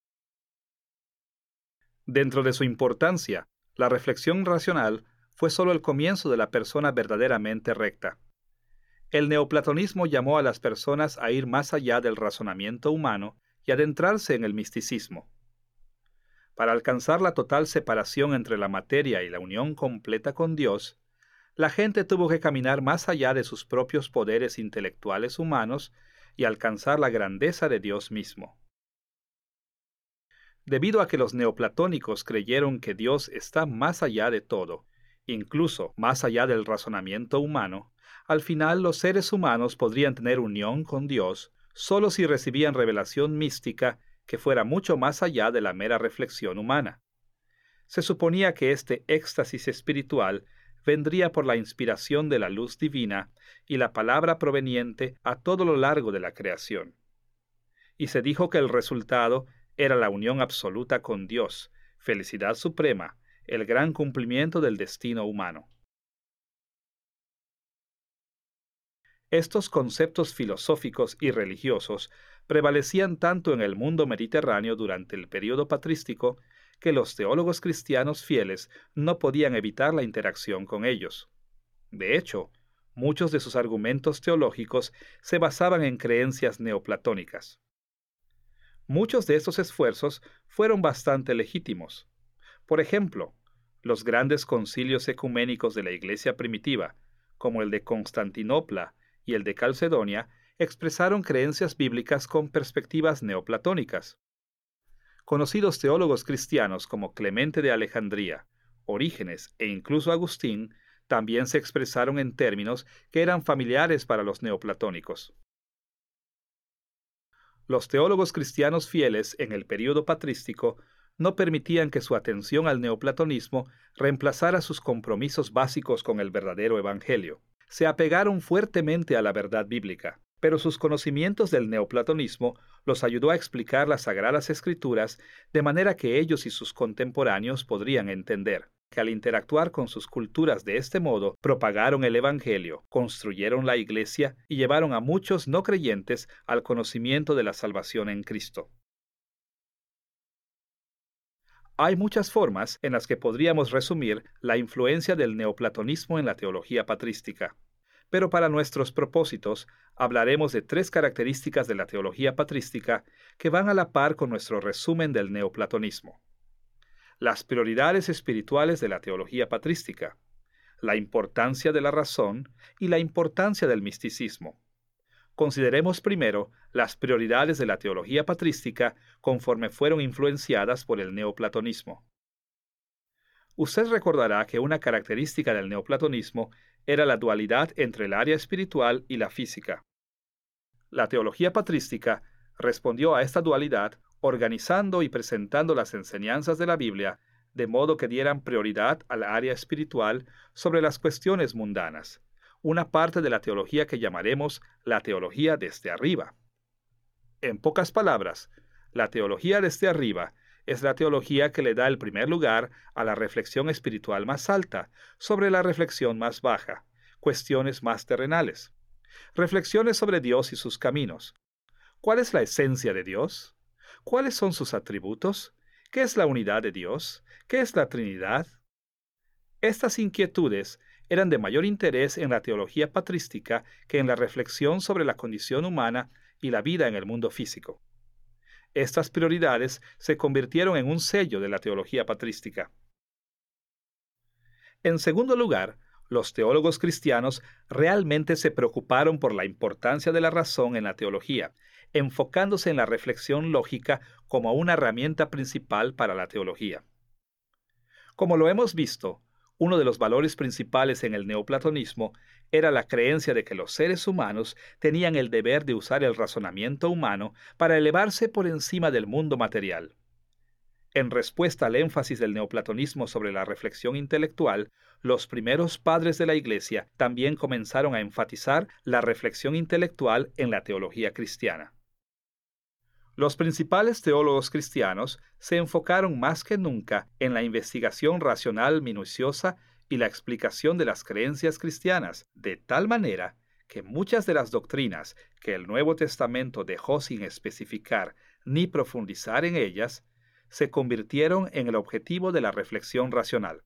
Dentro de su importancia, la reflexión racional fue solo el comienzo de la persona verdaderamente recta. El neoplatonismo llamó a las personas a ir más allá del razonamiento humano y adentrarse en el misticismo. Para alcanzar la total separación entre la materia y la unión completa con Dios, la gente tuvo que caminar más allá de sus propios poderes intelectuales humanos y alcanzar la grandeza de Dios mismo. Debido a que los neoplatónicos creyeron que Dios está más allá de todo, incluso más allá del razonamiento humano, al final los seres humanos podrían tener unión con Dios solo si recibían revelación mística que fuera mucho más allá de la mera reflexión humana. Se suponía que este éxtasis espiritual vendría por la inspiración de la luz divina y la palabra proveniente a todo lo largo de la creación. Y se dijo que el resultado era la unión absoluta con Dios, felicidad suprema, el gran cumplimiento del destino humano. Estos conceptos filosóficos y religiosos prevalecían tanto en el mundo mediterráneo durante el período patrístico que los teólogos cristianos fieles no podían evitar la interacción con ellos. De hecho, muchos de sus argumentos teológicos se basaban en creencias neoplatónicas. Muchos de estos esfuerzos fueron bastante legítimos. Por ejemplo, los grandes concilios ecuménicos de la Iglesia primitiva, como el de Constantinopla y el de Calcedonia, expresaron creencias bíblicas con perspectivas neoplatónicas. Conocidos teólogos cristianos como Clemente de Alejandría, Orígenes e incluso Agustín también se expresaron en términos que eran familiares para los neoplatónicos. Los teólogos cristianos fieles en el período patrístico no permitían que su atención al neoplatonismo reemplazara sus compromisos básicos con el verdadero evangelio. Se apegaron fuertemente a la verdad bíblica, pero sus conocimientos del neoplatonismo los ayudó a explicar las Sagradas Escrituras de manera que ellos y sus contemporáneos podrían entender que al interactuar con sus culturas de este modo, propagaron el Evangelio, construyeron la Iglesia y llevaron a muchos no creyentes al conocimiento de la salvación en Cristo. Hay muchas formas en las que podríamos resumir la influencia del neoplatonismo en la teología patrística. Pero para nuestros propósitos, hablaremos de 3 características de la teología patrística que van a la par con nuestro resumen del neoplatonismo. Las prioridades espirituales de la teología patrística, la importancia de la razón y la importancia del misticismo. Consideremos primero las prioridades de la teología patrística conforme fueron influenciadas por el neoplatonismo. Usted recordará que una característica del neoplatonismo era la dualidad entre el área espiritual y la física. La teología patrística respondió a esta dualidad organizando y presentando las enseñanzas de la Biblia de modo que dieran prioridad al área espiritual sobre las cuestiones mundanas, una parte de la teología que llamaremos la teología desde arriba. En pocas palabras, la teología desde arriba es la teología que le da el primer lugar a la reflexión espiritual más alta sobre la reflexión más baja, cuestiones más terrenales. Reflexiones sobre Dios y sus caminos. ¿Cuál es la esencia de Dios? ¿Cuáles son sus atributos? ¿Qué es la unidad de Dios? ¿Qué es la Trinidad? Estas inquietudes eran de mayor interés en la teología patrística que en la reflexión sobre la condición humana y la vida en el mundo físico. Estas prioridades se convirtieron en un sello de la teología patrística. En segundo lugar, los teólogos cristianos realmente se preocuparon por la importancia de la razón en la teología, enfocándose en la reflexión lógica como una herramienta principal para la teología. Como lo hemos visto, uno de los valores principales en el neoplatonismo era la creencia de que los seres humanos tenían el deber de usar el razonamiento humano para elevarse por encima del mundo material. En respuesta al énfasis del neoplatonismo sobre la reflexión intelectual, los primeros padres de la Iglesia también comenzaron a enfatizar la reflexión intelectual en la teología cristiana. Los principales teólogos cristianos se enfocaron más que nunca en la investigación racional minuciosa y la explicación de las creencias cristianas, de tal manera que muchas de las doctrinas que el Nuevo Testamento dejó sin especificar ni profundizar en ellas, se convirtieron en el objetivo de la reflexión racional.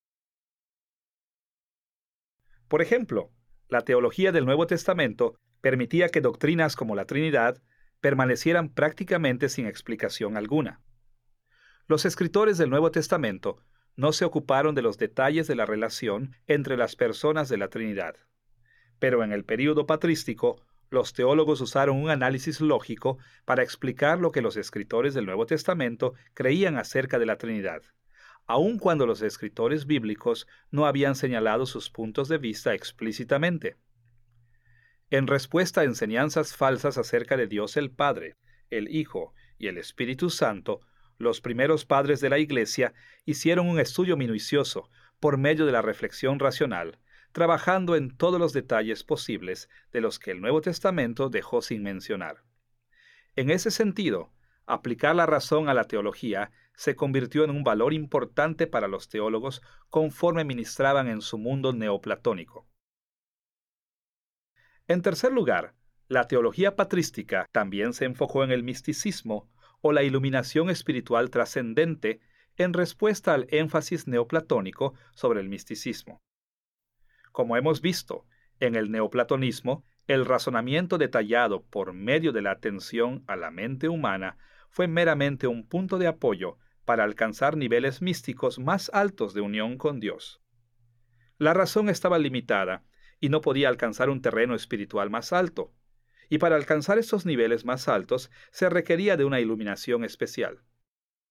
Por ejemplo, la teología del Nuevo Testamento permitía que doctrinas como la Trinidad permanecieran prácticamente sin explicación alguna. Los escritores del Nuevo Testamento no se ocuparon de los detalles de la relación entre las personas de la Trinidad. Pero en el período patrístico, los teólogos usaron un análisis lógico para explicar lo que los escritores del Nuevo Testamento creían acerca de la Trinidad, aun cuando los escritores bíblicos no habían señalado sus puntos de vista explícitamente. En respuesta a enseñanzas falsas acerca de Dios el Padre, el Hijo y el Espíritu Santo, los primeros padres de la Iglesia hicieron un estudio minucioso por medio de la reflexión racional, trabajando en todos los detalles posibles de los que el Nuevo Testamento dejó sin mencionar. En ese sentido, aplicar la razón a la teología se convirtió en un valor importante para los teólogos conforme ministraban en su mundo neoplatónico. En tercer lugar, la teología patrística también se enfocó en el misticismo o la iluminación espiritual trascendente en respuesta al énfasis neoplatónico sobre el misticismo. Como hemos visto, en el neoplatonismo, el razonamiento detallado por medio de la atención a la mente humana fue meramente un punto de apoyo para alcanzar niveles místicos más altos de unión con Dios. La razón estaba limitada y no podía alcanzar un terreno espiritual más alto, y para alcanzar estos niveles más altos se requería de una iluminación especial.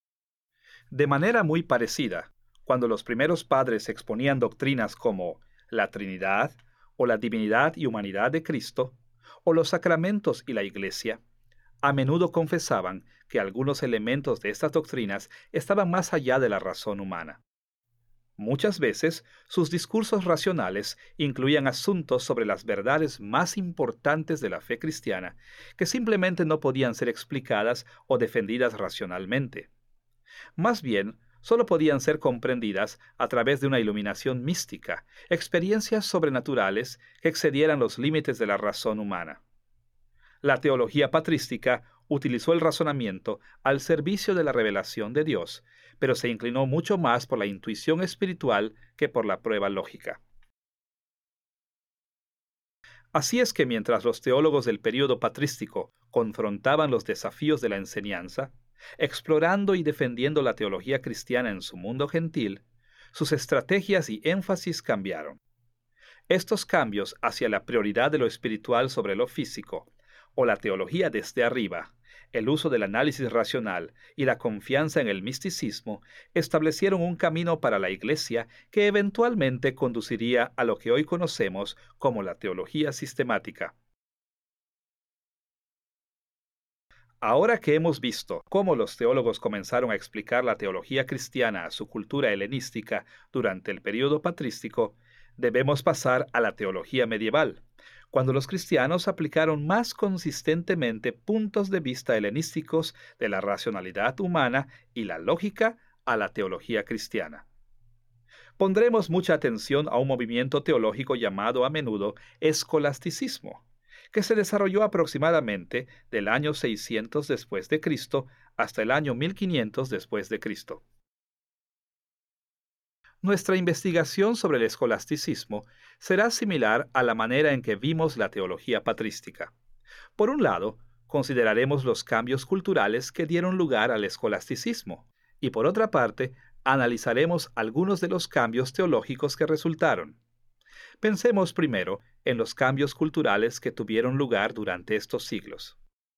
De manera muy parecida, cuando los primeros padres exponían doctrinas como la Trinidad o la divinidad y humanidad de Cristo, o los sacramentos y la Iglesia, a menudo confesaban que algunos elementos de estas doctrinas estaban más allá de la razón humana. Muchas veces, sus discursos racionales incluían asuntos sobre las verdades más importantes de la fe cristiana que simplemente no podían ser explicadas o defendidas racionalmente. Más bien, solo podían ser comprendidas a través de una iluminación mística, experiencias sobrenaturales que excedieran los límites de la razón humana. La teología patrística utilizó el razonamiento al servicio de la revelación de Dios, pero se inclinó mucho más por la intuición espiritual que por la prueba lógica. Así es que mientras los teólogos del período patrístico confrontaban los desafíos de la enseñanza, explorando y defendiendo la teología cristiana en su mundo gentil, sus estrategias y énfasis cambiaron. Estos cambios hacia la prioridad de lo espiritual sobre lo físico, o la teología desde arriba, el uso del análisis racional y la confianza en el misticismo, establecieron un camino para la Iglesia que eventualmente conduciría a lo que hoy conocemos como la teología sistemática. Ahora que hemos visto cómo los teólogos comenzaron a explicar la teología cristiana a su cultura helenística durante el período patrístico, debemos pasar a la teología medieval, cuando los cristianos aplicaron más consistentemente puntos de vista helenísticos de la racionalidad humana y la lógica a la teología cristiana. Pondremos mucha atención a un movimiento teológico llamado a menudo escolasticismo, que se desarrolló aproximadamente del año 600 después de Cristo hasta el año 1500 después de Cristo. Nuestra investigación sobre el escolasticismo será similar a la manera en que vimos la teología patrística. Por un lado, consideraremos los cambios culturales que dieron lugar al escolasticismo, y por otra parte, analizaremos algunos de los cambios teológicos que resultaron. Pensemos primero en los cambios culturales que tuvieron lugar durante estos siglos.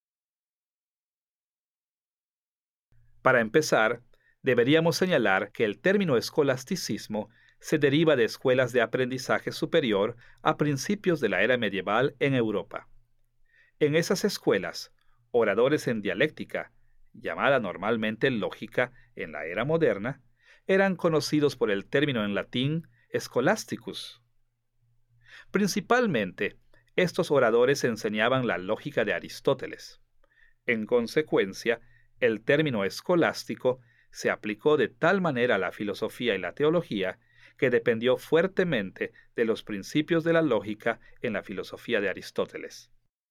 Para empezar, deberíamos señalar que el término escolasticismo se deriva de escuelas de aprendizaje superior a principios de la era medieval en Europa. En esas escuelas, oradores en dialéctica, llamada normalmente lógica en la era moderna, eran conocidos por el término en latín scholasticus. Principalmente, estos oradores enseñaban la lógica de Aristóteles. En consecuencia, el término escolástico se aplicó de tal manera a la filosofía y la teología que dependió fuertemente de los principios de la lógica en la filosofía de Aristóteles.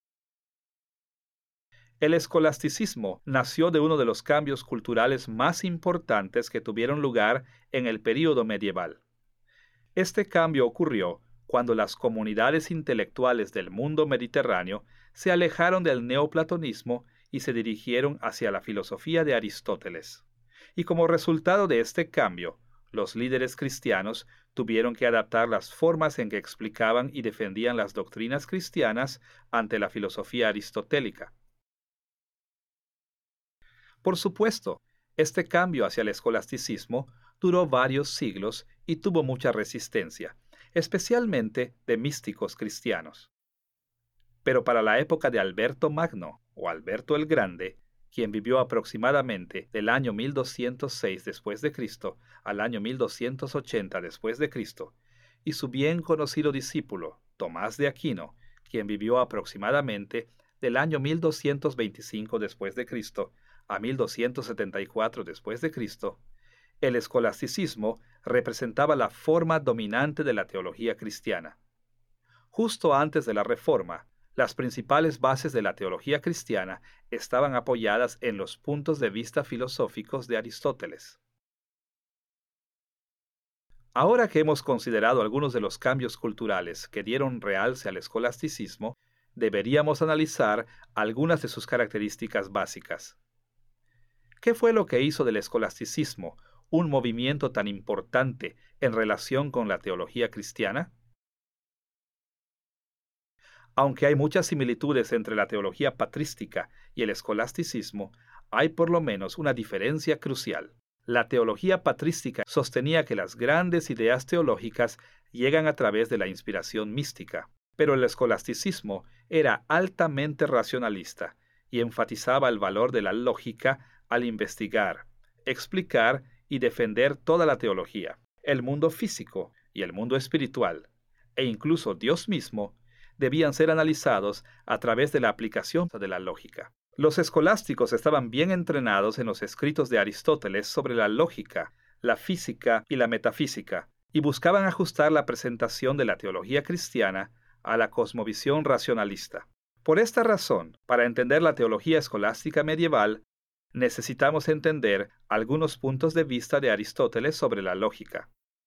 El escolasticismo nació de uno de los cambios culturales más importantes que tuvieron lugar en el período medieval. Este cambio ocurrió cuando las comunidades intelectuales del mundo mediterráneo se alejaron del neoplatonismo y se dirigieron hacia la filosofía de Aristóteles. Y como resultado de este cambio, los líderes cristianos tuvieron que adaptar las formas en que explicaban y defendían las doctrinas cristianas ante la filosofía aristotélica. Por supuesto, este cambio hacia el escolasticismo duró varios siglos y tuvo mucha resistencia, especialmente de místicos cristianos. Pero para la época de Alberto Magno o Alberto el Grande, quien vivió aproximadamente del año 1206 después de Cristo al año 1280 después de Cristo, y su bien conocido discípulo Tomás de Aquino, quien vivió aproximadamente del año 1225 después de Cristo a 1274 después de Cristo, el escolasticismo representaba la forma dominante de la teología cristiana. Justo antes de la Reforma, las principales bases de la teología cristiana estaban apoyadas en los puntos de vista filosóficos de Aristóteles. Ahora que hemos considerado algunos de los cambios culturales que dieron realce al escolasticismo, deberíamos analizar algunas de sus características básicas. ¿Qué fue lo que hizo del escolasticismo un movimiento tan importante en relación con la teología cristiana? Aunque hay muchas similitudes entre la teología patrística y el escolasticismo, hay por lo menos una diferencia crucial. La teología patrística sostenía que las grandes ideas teológicas llegan a través de la inspiración mística, pero el escolasticismo era altamente racionalista y enfatizaba el valor de la lógica al investigar, explicar y defender toda la teología, el mundo físico y el mundo espiritual, e incluso Dios mismo, debían ser analizados a través de la aplicación de la lógica. Los escolásticos estaban bien entrenados en los escritos de Aristóteles sobre la lógica, la física y la metafísica, y buscaban ajustar la presentación de la teología cristiana a la cosmovisión racionalista. Por esta razón, para entender la teología escolástica medieval, necesitamos entender algunos puntos de vista de Aristóteles sobre la lógica.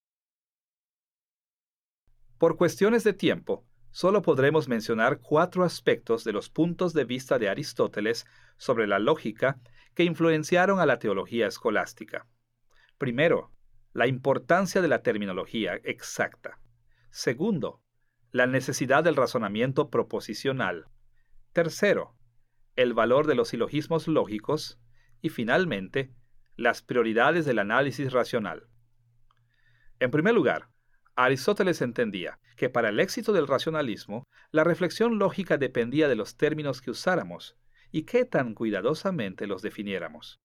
Por cuestiones de tiempo, solo podremos mencionar 4 aspectos de los puntos de vista de Aristóteles sobre la lógica que influenciaron a la teología escolástica. Primero, la importancia de la terminología exacta. Segundo, la necesidad del razonamiento proposicional. Tercero, el valor de los silogismos lógicos. Y finalmente, las prioridades del análisis racional. En primer lugar, Aristóteles entendía que para el éxito del racionalismo, la reflexión lógica dependía de los términos que usáramos y qué tan cuidadosamente los definiéramos.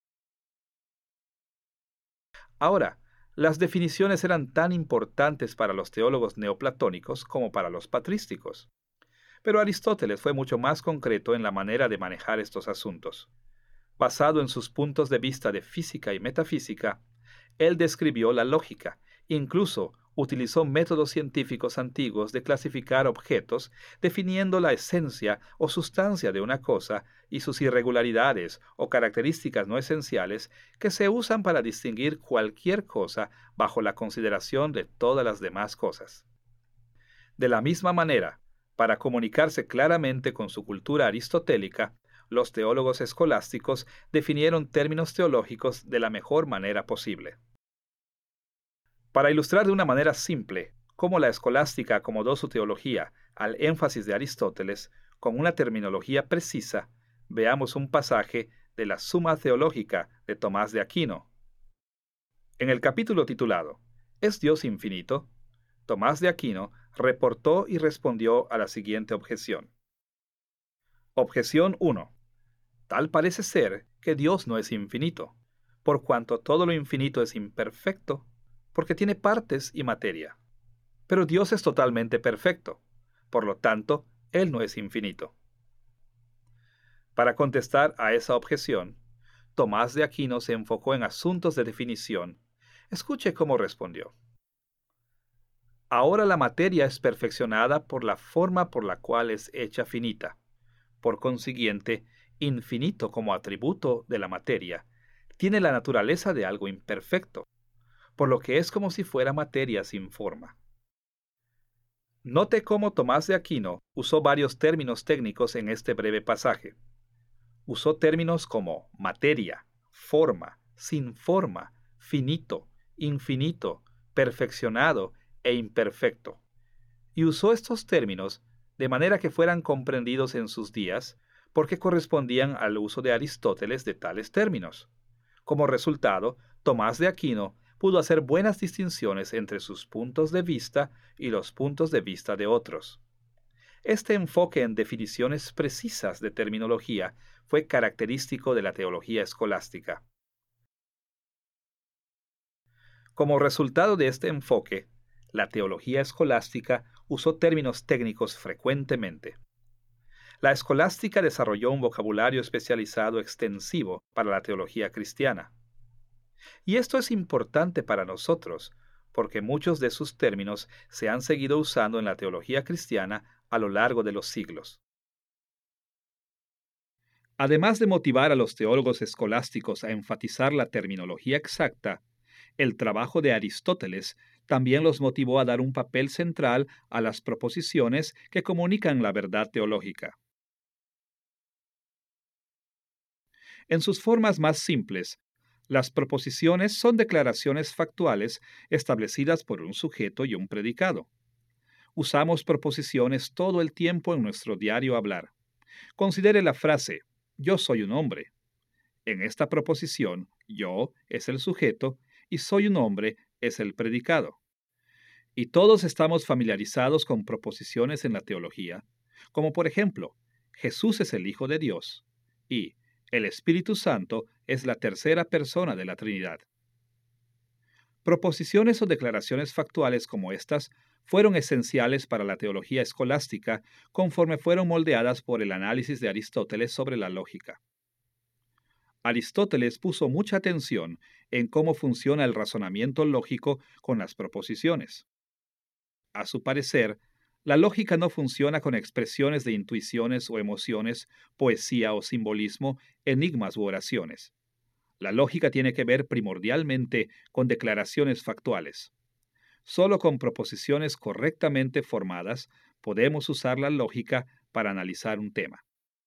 Ahora, las definiciones eran tan importantes para los teólogos neoplatónicos como para los patrísticos. Pero Aristóteles fue mucho más concreto en la manera de manejar estos asuntos. Basado en sus puntos de vista de física y metafísica, él describió la lógica, incluso utilizó métodos científicos antiguos de clasificar objetos, definiendo la esencia o sustancia de una cosa y sus irregularidades o características no esenciales que se usan para distinguir cualquier cosa bajo la consideración de todas las demás cosas. De la misma manera, para comunicarse claramente con su cultura aristotélica, los teólogos escolásticos definieron términos teológicos de la mejor manera posible. Para ilustrar de una manera simple cómo la escolástica acomodó su teología al énfasis de Aristóteles con una terminología precisa, veamos un pasaje de la Suma Theologica de Tomás de Aquino. En el capítulo titulado ¿Es Dios infinito?, Tomás de Aquino reportó y respondió a la siguiente objeción. Objeción 1. Tal parece ser que Dios no es infinito, por cuanto todo lo infinito es imperfecto, porque tiene partes y materia. Pero Dios es totalmente perfecto, por lo tanto, Él no es infinito. Para contestar a esa objeción, Tomás de Aquino se enfocó en asuntos de definición. Escuche cómo respondió. Ahora la materia es perfeccionada por la forma por la cual es hecha finita. Por consiguiente, infinito como atributo de la materia, tiene la naturaleza de algo imperfecto, por lo que es como si fuera materia sin forma. Note cómo Tomás de Aquino usó varios términos técnicos en este breve pasaje. Usó términos como materia, forma, sin forma, finito, infinito, perfeccionado e imperfecto. Y usó estos términos de manera que fueran comprendidos en sus días, porque correspondían al uso de Aristóteles de tales términos. Como resultado, Tomás de Aquino pudo hacer buenas distinciones entre sus puntos de vista y los puntos de vista de otros. Este enfoque en definiciones precisas de terminología fue característico de la teología escolástica. Como resultado de este enfoque, la teología escolástica usó términos técnicos frecuentemente. La escolástica desarrolló un vocabulario especializado extensivo para la teología cristiana. Y esto es importante para nosotros, porque muchos de sus términos se han seguido usando en la teología cristiana a lo largo de los siglos. Además de motivar a los teólogos escolásticos a enfatizar la terminología exacta, el trabajo de Aristóteles también los motivó a dar un papel central a las proposiciones que comunican la verdad teológica. En sus formas más simples, las proposiciones son declaraciones factuales establecidas por un sujeto y un predicado. Usamos proposiciones todo el tiempo en nuestro diario hablar. Considere la frase, yo soy un hombre. En esta proposición, yo es el sujeto y soy un hombre es el predicado. Y todos estamos familiarizados con proposiciones en la teología, como por ejemplo, Jesús es el Hijo de Dios y el Espíritu Santo es la tercera persona de la Trinidad. Proposiciones o declaraciones factuales como estas fueron esenciales para la teología escolástica conforme fueron moldeadas por el análisis de Aristóteles sobre la lógica. Aristóteles puso mucha atención en cómo funciona el razonamiento lógico con las proposiciones. A su parecer, la lógica no funciona con expresiones de intuiciones o emociones, poesía o simbolismo, enigmas u oraciones. La lógica tiene que ver primordialmente con declaraciones factuales. Solo con proposiciones correctamente formadas podemos usar la lógica para analizar un tema.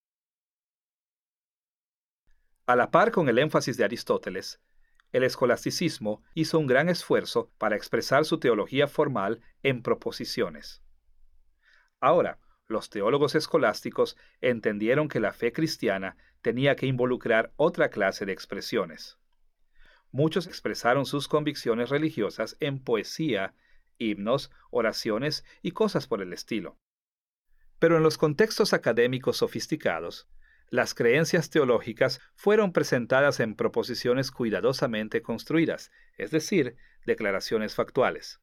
A la par con el énfasis de Aristóteles, el escolasticismo hizo un gran esfuerzo para expresar su teología formal en proposiciones. Ahora, los teólogos escolásticos entendieron que la fe cristiana tenía que involucrar otra clase de expresiones. Muchos expresaron sus convicciones religiosas en poesía, himnos, oraciones y cosas por el estilo. Pero en los contextos académicos sofisticados, las creencias teológicas fueron presentadas en proposiciones cuidadosamente construidas, es decir, declaraciones factuales.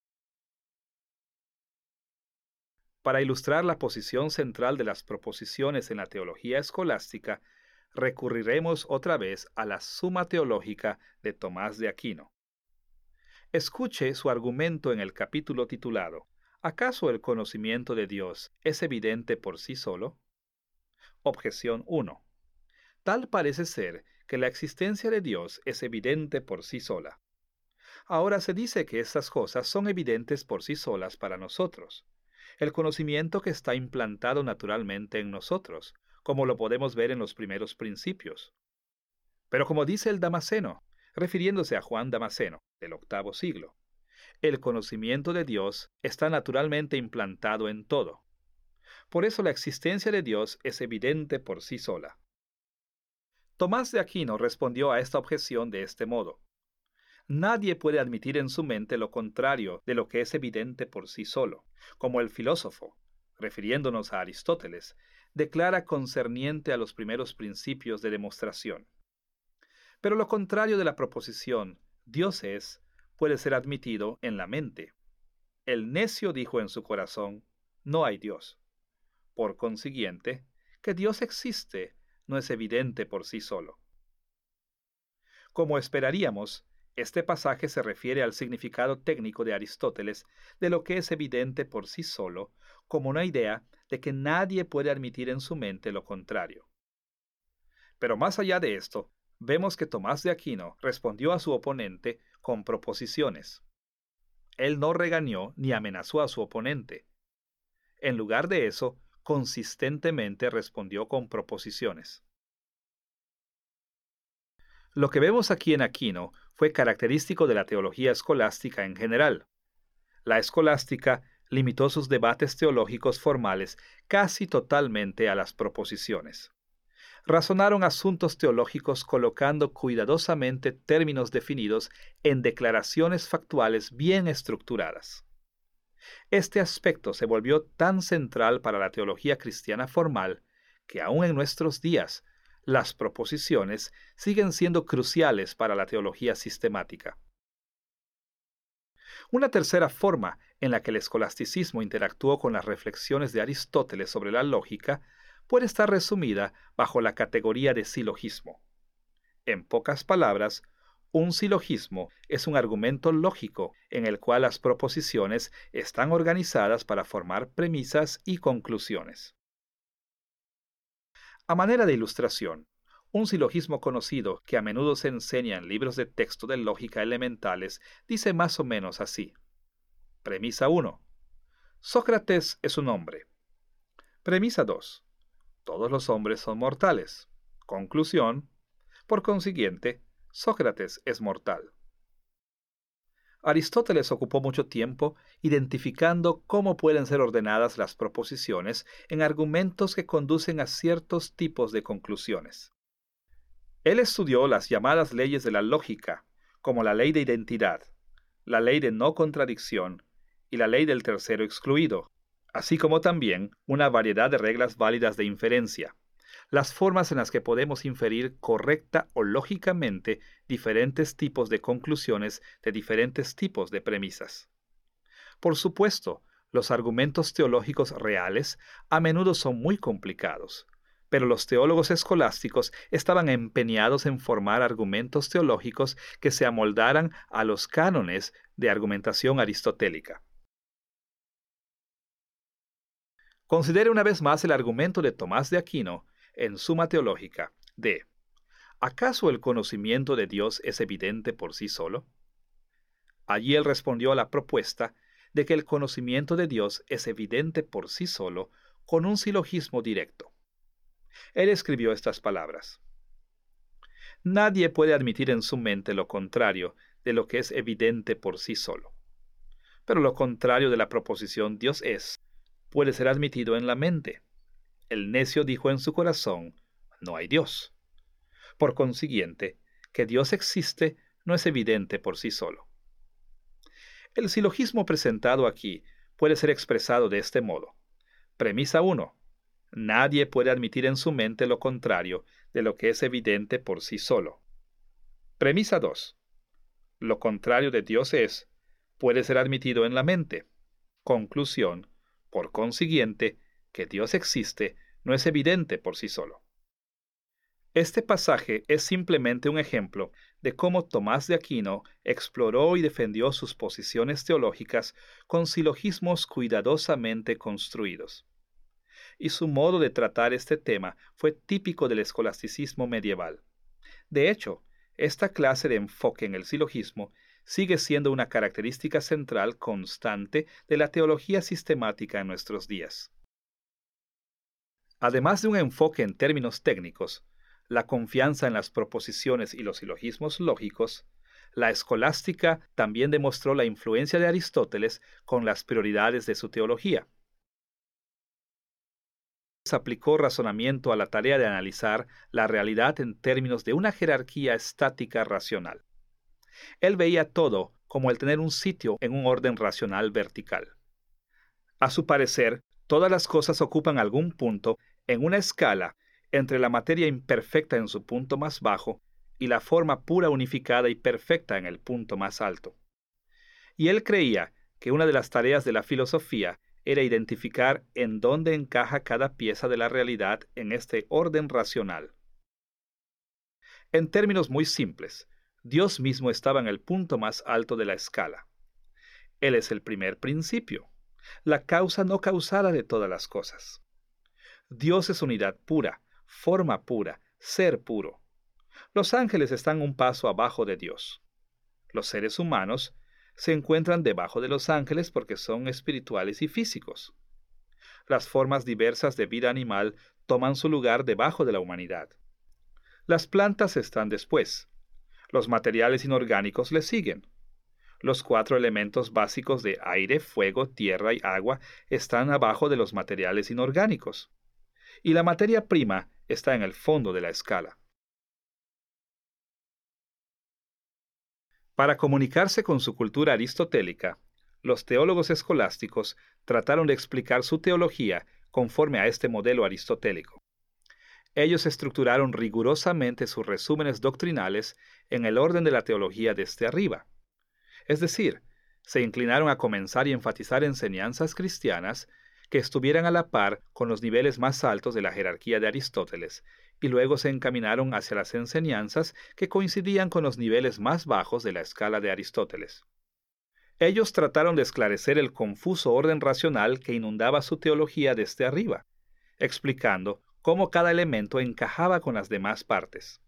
Para ilustrar la posición central de las proposiciones en la teología escolástica, recurriremos otra vez a la Suma Teológica de Tomás de Aquino. Escuche su argumento en el capítulo titulado ¿Acaso el conocimiento de Dios es evidente por sí solo? Objeción 1. Tal parece ser que la existencia de Dios es evidente por sí sola. Ahora se dice que estas cosas son evidentes por sí solas para nosotros. El conocimiento que está implantado naturalmente en nosotros, como lo podemos ver en los primeros principios. Pero como dice el Damasceno, refiriéndose a Juan Damasceno, del octavo siglo, el conocimiento de Dios está naturalmente implantado en todo. Por eso la existencia de Dios es evidente por sí sola. Tomás de Aquino respondió a esta objeción de este modo. Nadie puede admitir en su mente lo contrario de lo que es evidente por sí solo, como el filósofo, refiriéndonos a Aristóteles, declara concerniente a los primeros principios de demostración. Pero lo contrario de la proposición, Dios es, puede ser admitido en la mente. El necio dijo en su corazón, no hay Dios. Por consiguiente, que Dios existe no es evidente por sí solo. Como esperaríamos, este pasaje se refiere al significado técnico de Aristóteles de lo que es evidente por sí solo, como una idea de que nadie puede admitir en su mente lo contrario. Pero más allá de esto, vemos que Tomás de Aquino respondió a su oponente con proposiciones. Él no regañó ni amenazó a su oponente. En lugar de eso, consistentemente respondió con proposiciones. Lo que vemos aquí en Aquino fue característico de la teología escolástica en general. La escolástica limitó sus debates teológicos formales casi totalmente a las proposiciones. Razonaron asuntos teológicos colocando cuidadosamente términos definidos en declaraciones factuales bien estructuradas. Este aspecto se volvió tan central para la teología cristiana formal que aún en nuestros días las proposiciones siguen siendo cruciales para la teología sistemática. Una tercera forma en la que el escolasticismo interactuó con las reflexiones de Aristóteles sobre la lógica puede estar resumida bajo la categoría de silogismo. En pocas palabras, un silogismo es un argumento lógico en el cual las proposiciones están organizadas para formar premisas y conclusiones. A manera de ilustración, un silogismo conocido que a menudo se enseña en libros de texto de lógica elementales dice más o menos así. Premisa 1. Sócrates es un hombre. Premisa 2. Todos los hombres son mortales. Conclusión. Por consiguiente, Sócrates es mortal. Aristóteles ocupó mucho tiempo identificando cómo pueden ser ordenadas las proposiciones en argumentos que conducen a ciertos tipos de conclusiones. Él estudió las llamadas leyes de la lógica, como la ley de identidad, la ley de no contradicción y la ley del tercero excluido, así como también una variedad de reglas válidas de inferencia, las formas en las que podemos inferir correcta o lógicamente diferentes tipos de conclusiones de diferentes tipos de premisas. Por supuesto, los argumentos teológicos reales a menudo son muy complicados, pero los teólogos escolásticos estaban empeñados en formar argumentos teológicos que se amoldaran a los cánones de argumentación aristotélica. Considere una vez más el argumento de Tomás de Aquino en Suma Teológica de ¿acaso el conocimiento de Dios es evidente por sí solo? Allí él respondió a la propuesta de que el conocimiento de Dios es evidente por sí solo con un silogismo directo. Él escribió estas palabras: nadie puede admitir en su mente lo contrario de lo que es evidente por sí solo. Pero lo contrario de la proposición Dios es, puede ser admitido en la mente. El necio dijo en su corazón, no hay Dios. Por consiguiente, que Dios existe no es evidente por sí solo. El silogismo presentado aquí puede ser expresado de este modo. Premisa 1. Nadie puede admitir en su mente lo contrario de lo que es evidente por sí solo. Premisa 2. Lo contrario de Dios es, puede ser admitido en la mente. Conclusión, por consiguiente, que Dios existe no es evidente por sí solo. Este pasaje es simplemente un ejemplo de cómo Tomás de Aquino exploró y defendió sus posiciones teológicas con silogismos cuidadosamente construidos. Y su modo de tratar este tema fue típico del escolasticismo medieval. De hecho, esta clase de enfoque en el silogismo sigue siendo una característica central constante de la teología sistemática en nuestros días. Además de un enfoque en términos técnicos, la confianza en las proposiciones y los silogismos lógicos, la escolástica también demostró la influencia de Aristóteles con las prioridades de su teología. Aplicó razonamiento a la tarea de analizar la realidad en términos de una jerarquía estática racional. Él veía todo como el tener un sitio en un orden racional vertical. A su parecer, todas las cosas ocupan algún punto en una escala entre la materia imperfecta en su punto más bajo y la forma pura unificada y perfecta en el punto más alto. Y él creía que una de las tareas de la filosofía era identificar en dónde encaja cada pieza de la realidad en este orden racional. En términos muy simples, Dios mismo estaba en el punto más alto de la escala. Él es el primer principio, la causa no causada de todas las cosas. Dios es unidad pura, forma pura, ser puro. Los ángeles están un paso abajo de Dios. Los seres humanos se encuentran debajo de los ángeles porque son espirituales y físicos. Las formas diversas de vida animal toman su lugar debajo de la humanidad. Las plantas están después. Los materiales inorgánicos le siguen. Los 4 elementos básicos de aire, fuego, tierra y agua están abajo de los materiales inorgánicos. Y la materia prima está en el fondo de la escala. Para comunicarse con su cultura aristotélica, los teólogos escolásticos trataron de explicar su teología conforme a este modelo aristotélico. Ellos estructuraron rigurosamente sus resúmenes doctrinales en el orden de la teología desde arriba. Es decir, se inclinaron a comenzar y enfatizar enseñanzas cristianas que estuvieran a la par con los niveles más altos de la jerarquía de Aristóteles, y luego se encaminaron hacia las enseñanzas que coincidían con los niveles más bajos de la escala de Aristóteles. Ellos trataron de esclarecer el confuso orden racional que inundaba su teología desde arriba, explicando cómo cada elemento encajaba con las demás partes.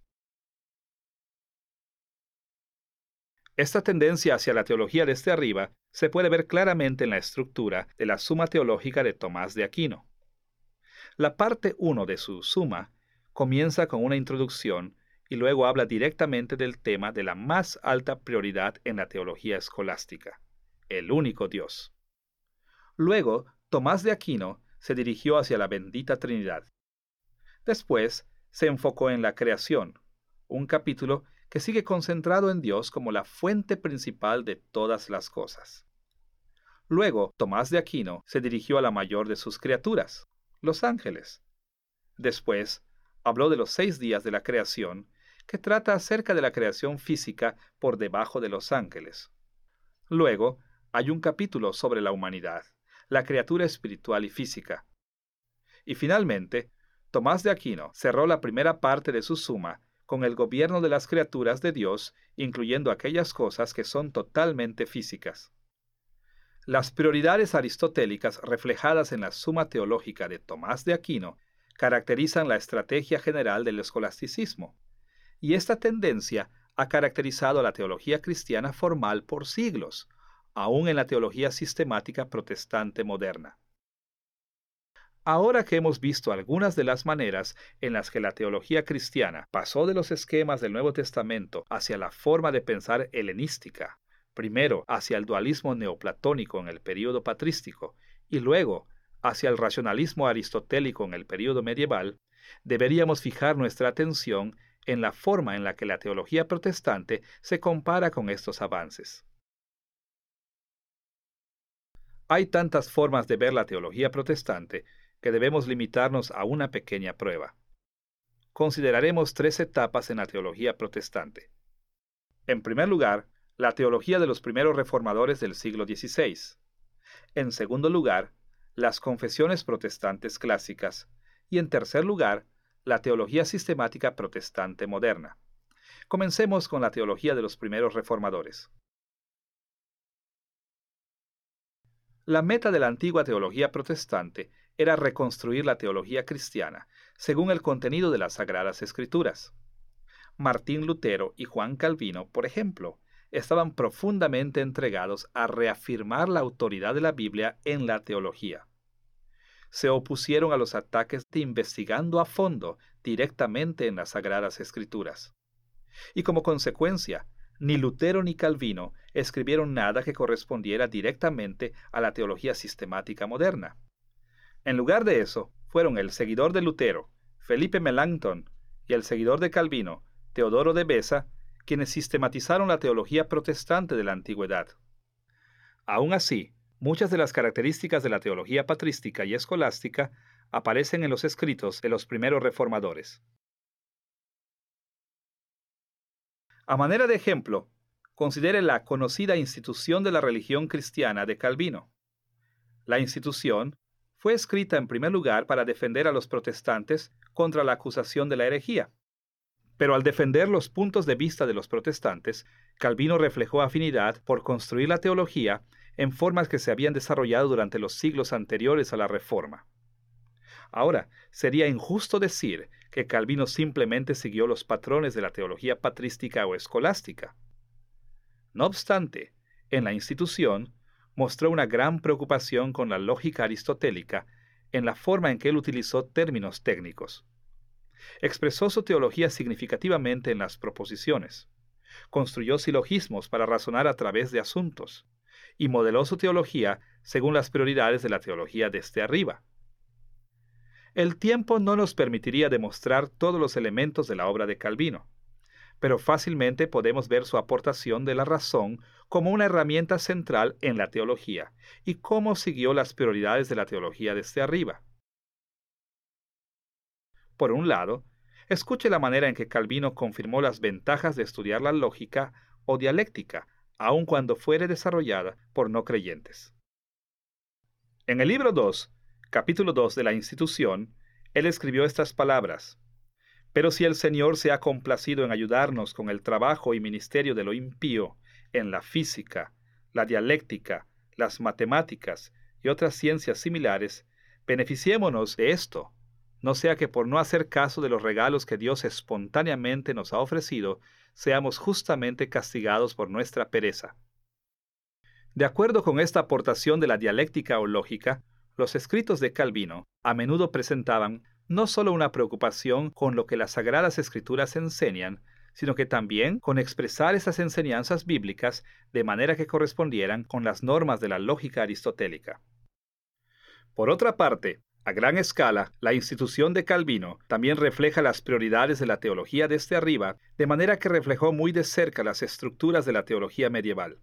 Esta tendencia hacia la teología desde arriba se puede ver claramente en la estructura de la Suma Teológica de Tomás de Aquino. La parte 1 de su Suma comienza con una introducción y luego habla directamente del tema de la más alta prioridad en la teología escolástica, el único Dios. Luego, Tomás de Aquino se dirigió hacia la bendita Trinidad. Después, se enfocó en la creación, un capítulo que sigue concentrado en Dios como la fuente principal de todas las cosas. Luego, Tomás de Aquino se dirigió a la mayor de sus criaturas, los ángeles. Después, habló de los 6 días de la creación, que trata acerca de la creación física por debajo de los ángeles. Luego, hay un capítulo sobre la humanidad, la criatura espiritual y física. Y finalmente, Tomás de Aquino cerró la primera parte de su Suma con el gobierno de las criaturas de Dios, incluyendo aquellas cosas que son totalmente físicas. Las prioridades aristotélicas reflejadas en la Suma Teológica de Tomás de Aquino caracterizan la estrategia general del escolasticismo, y esta tendencia ha caracterizado a la teología cristiana formal por siglos, aún en la teología sistemática protestante moderna. Ahora que hemos visto algunas de las maneras en las que la teología cristiana pasó de los esquemas del Nuevo Testamento hacia la forma de pensar helenística, primero hacia el dualismo neoplatónico en el período patrístico y luego hacia el racionalismo aristotélico en el período medieval, deberíamos fijar nuestra atención en la forma en la que la teología protestante se compara con estos avances. Hay tantas formas de ver la teología protestante que debemos limitarnos a una pequeña prueba. Consideraremos 3 etapas en la teología protestante. En primer lugar, la teología de los primeros reformadores del siglo XVI. En segundo lugar, las confesiones protestantes clásicas. Y en tercer lugar, la teología sistemática protestante moderna. Comencemos con la teología de los primeros reformadores. La meta de la antigua teología protestante era reconstruir la teología cristiana según el contenido de las Sagradas Escrituras. Martín Lutero y Juan Calvino, por ejemplo, estaban profundamente entregados a reafirmar la autoridad de la Biblia en la teología. Se opusieron a los ataques de investigando a fondo directamente en las Sagradas Escrituras. Y como consecuencia, ni Lutero ni Calvino escribieron nada que correspondiera directamente a la teología sistemática moderna. En lugar de eso, fueron el seguidor de Lutero, Felipe Melanchthon, y el seguidor de Calvino, Teodoro de Beza, quienes sistematizaron la teología protestante de la antigüedad. Aún así, muchas de las características de la teología patrística y escolástica aparecen en los escritos de los primeros reformadores. A manera de ejemplo, considere la conocida institución de la religión cristiana de Calvino. La institución fue escrita en primer lugar para defender a los protestantes contra la acusación de la herejía. Pero al defender los puntos de vista de los protestantes, Calvino reflejó afinidad por construir la teología en formas que se habían desarrollado durante los siglos anteriores a la Reforma. Ahora, sería injusto decir que Calvino simplemente siguió los patrones de la teología patrística o escolástica. No obstante, en la institución, mostró una gran preocupación con la lógica aristotélica en la forma en que él utilizó términos técnicos. Expresó su teología significativamente en las proposiciones. Construyó silogismos para razonar a través de asuntos. Y modeló su teología según las prioridades de la teología desde arriba. El tiempo no nos permitiría demostrar todos los elementos de la obra de Calvino, pero fácilmente podemos ver su aportación de la razón como una herramienta central en la teología y cómo siguió las prioridades de la teología desde arriba. Por un lado, escuche la manera en que Calvino confirmó las ventajas de estudiar la lógica o dialéctica, aun cuando fuere desarrollada por no creyentes. En el libro 2, capítulo 2 de la Institución, él escribió estas palabras: «Pero si el Señor se ha complacido en ayudarnos con el trabajo y ministerio de lo impío, en la física, la dialéctica, las matemáticas y otras ciencias similares, beneficiémonos de esto, no sea que por no hacer caso de los regalos que Dios espontáneamente nos ha ofrecido, seamos justamente castigados por nuestra pereza». De acuerdo con esta aportación de la dialéctica o lógica, los escritos de Calvino a menudo presentaban no solo una preocupación con lo que las Sagradas Escrituras enseñan, sino que también con expresar esas enseñanzas bíblicas de manera que correspondieran con las normas de la lógica aristotélica. Por otra parte, A gran escala, la institución de Calvino también refleja las prioridades de la teología desde arriba, de manera que reflejó muy de cerca las estructuras de la teología medieval.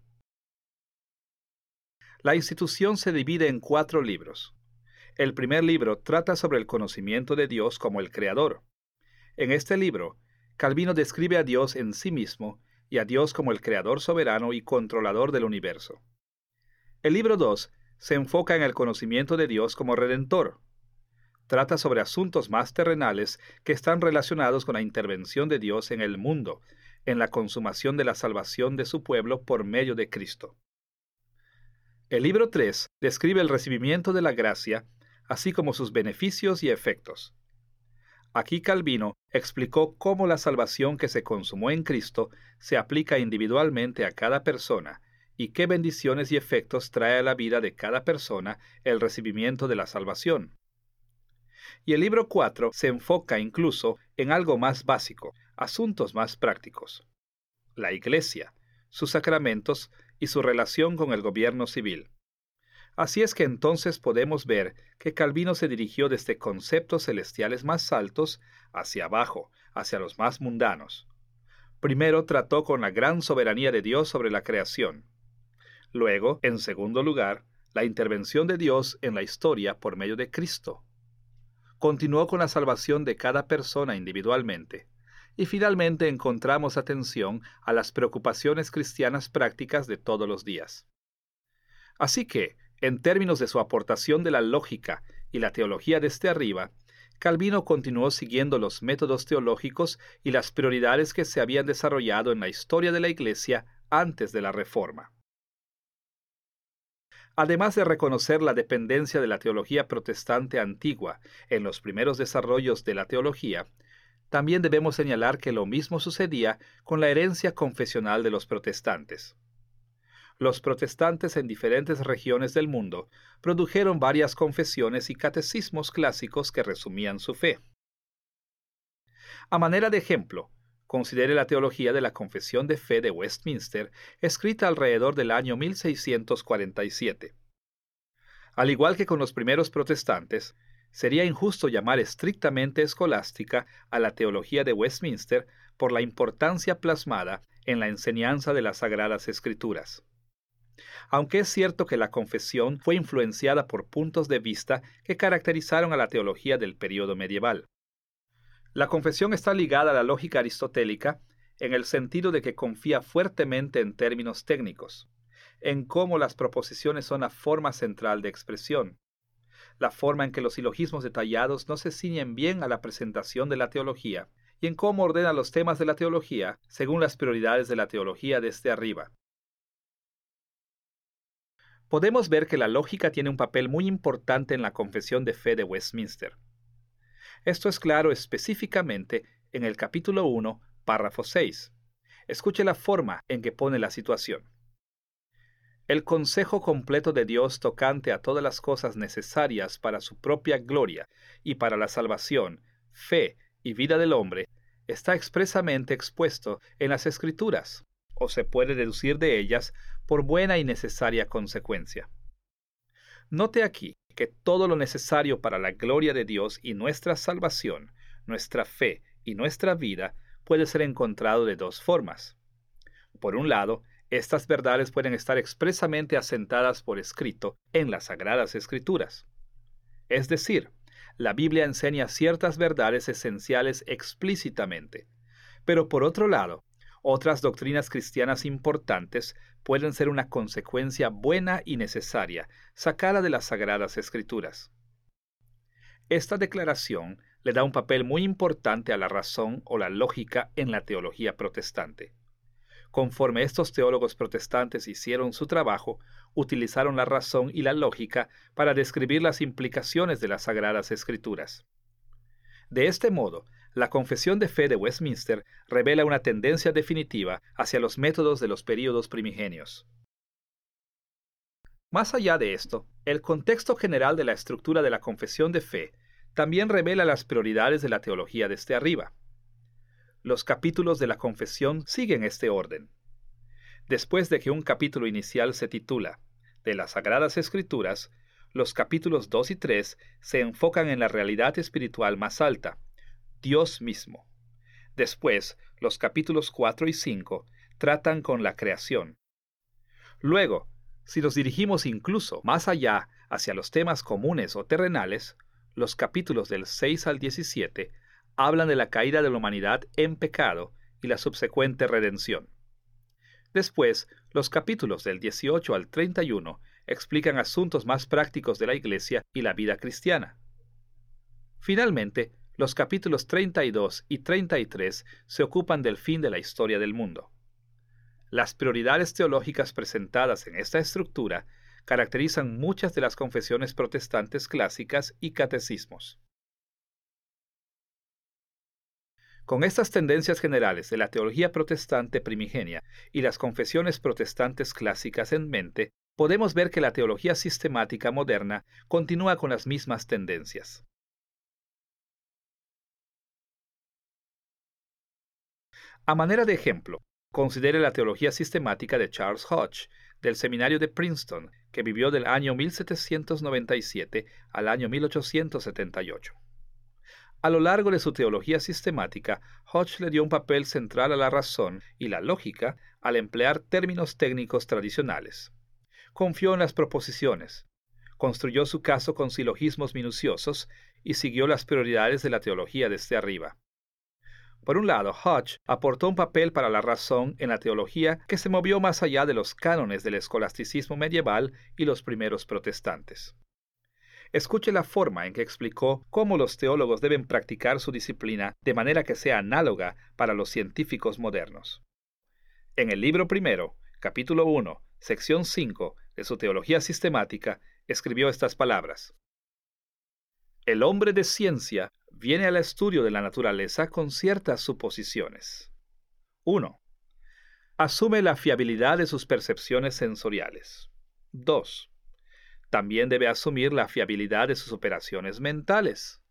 La institución se divide en 4 libros. El primer libro trata sobre el conocimiento de Dios como el Creador. En este libro, Calvino describe a Dios en sí mismo y a Dios como el Creador soberano y controlador del universo. El libro 2 se enfoca en el conocimiento de Dios como Redentor. Trata sobre asuntos más terrenales que están relacionados con la intervención de Dios en el mundo, en la consumación de la salvación de su pueblo por medio de Cristo. El libro 3 describe el recibimiento de la gracia, así como sus beneficios y efectos. Aquí Calvino explicó cómo la salvación que se consumó en Cristo se aplica individualmente a cada persona y qué bendiciones y efectos trae a la vida de cada persona el recibimiento de la salvación. Y el libro 4 se enfoca incluso en algo más básico, asuntos más prácticos: la Iglesia, sus sacramentos y su relación con el gobierno civil. Así es que entonces podemos ver que Calvino se dirigió desde conceptos celestiales más altos hacia abajo, hacia los más mundanos. Primero trató con la gran soberanía de Dios sobre la creación. Luego, en segundo lugar, la intervención de Dios en la historia por medio de Cristo. Continuó con la salvación de cada persona individualmente. Y finalmente encontramos atención a las preocupaciones cristianas prácticas de todos los días. Así que, en términos de su aportación de la lógica y la teología desde arriba, Calvino continuó siguiendo los métodos teológicos y las prioridades que se habían desarrollado en la historia de la Iglesia antes de la Reforma. Además de reconocer la dependencia de la teología protestante antigua en los primeros desarrollos de la teología, también debemos señalar que lo mismo sucedía con la herencia confesional de los protestantes. Los protestantes en diferentes regiones del mundo produjeron varias confesiones y catecismos clásicos que resumían su fe. A manera de ejemplo, considere la teología de la Confesión de Fe de Westminster, escrita alrededor del año 1647. Al igual que con los primeros protestantes, sería injusto llamar estrictamente escolástica a la teología de Westminster por la importancia plasmada en la enseñanza de las Sagradas Escrituras. Aunque es cierto que la confesión fue influenciada por puntos de vista que caracterizaron a la teología del período medieval. La confesión está ligada a la lógica aristotélica en el sentido de que confía fuertemente en términos técnicos, en cómo las proposiciones son la forma central de expresión, la forma en que los silogismos detallados no se ciñen bien a la presentación de la teología, y en cómo ordena los temas de la teología según las prioridades de la teología desde arriba. Podemos ver que la lógica tiene un papel muy importante en la Confesión de Fe de Westminster. Esto es claro específicamente en el capítulo 1, párrafo 6. Escuche la forma en que pone la situación. El consejo completo de Dios tocante a todas las cosas necesarias para su propia gloria y para la salvación, fe y vida del hombre está expresamente expuesto en las Escrituras, o se puede deducir de ellas por buena y necesaria consecuencia. Note aquí que todo lo necesario para la gloria de Dios y nuestra salvación, nuestra fe y nuestra vida puede ser encontrado de 2 formas. Por un lado, estas verdades pueden estar expresamente asentadas por escrito en las Sagradas Escrituras. Es decir, la Biblia enseña ciertas verdades esenciales explícitamente. Pero por otro lado, otras doctrinas cristianas importantes pueden ser una consecuencia buena y necesaria, sacada de las Sagradas Escrituras. Esta declaración le da un papel muy importante a la razón o la lógica en la teología protestante. Conforme estos teólogos protestantes hicieron su trabajo, utilizaron la razón y la lógica para describir las implicaciones de las Sagradas Escrituras. De este modo, la Confesión de Fe de Westminster revela una tendencia definitiva hacia los métodos de los períodos primigenios. Más allá de esto, el contexto general de la estructura de la Confesión de Fe también revela las prioridades de la teología desde arriba. Los capítulos de la Confesión siguen este orden. Después de que un capítulo inicial se titula «De las Sagradas Escrituras», Los capítulos 2 y 3 se enfocan en la realidad espiritual más alta, Dios mismo. Después, los capítulos 4 y 5 tratan con la creación. Luego, si nos dirigimos incluso más allá hacia los temas comunes o terrenales, los capítulos del 6 al 17 hablan de la caída de la humanidad en pecado y la subsecuente redención. Después, los capítulos del 18 al 31 explican asuntos más prácticos de la Iglesia y la vida cristiana. Finalmente, los capítulos 32 y 33 se ocupan del fin de la historia del mundo. Las prioridades teológicas presentadas en esta estructura caracterizan muchas de las confesiones protestantes clásicas y catecismos. Con estas tendencias generales de la teología protestante primigenia y las confesiones protestantes clásicas en mente, podemos ver que la teología sistemática moderna continúa con las mismas tendencias. A manera de ejemplo, considere la teología sistemática de Charles Hodge, del seminario de Princeton, que vivió del año 1797 al año 1878. A lo largo de su teología sistemática, Hodge le dio un papel central a la razón y la lógica al emplear términos técnicos tradicionales. Confió en las proposiciones, construyó su caso con silogismos minuciosos y siguió las prioridades de la teología desde arriba. Por un lado, Hodge aportó un papel para la razón en la teología que se movió más allá de los cánones del escolasticismo medieval y los primeros protestantes. Escuche la forma en que explicó cómo los teólogos deben practicar su disciplina de manera que sea análoga para los científicos modernos. En el libro primero, capítulo 1, sección 5 de su Teología Sistemática, escribió estas palabras: El hombre de ciencia viene al estudio de la naturaleza con ciertas suposiciones. 1. Asume la fiabilidad de sus percepciones sensoriales. 2. También debe asumir la fiabilidad de sus operaciones mentales.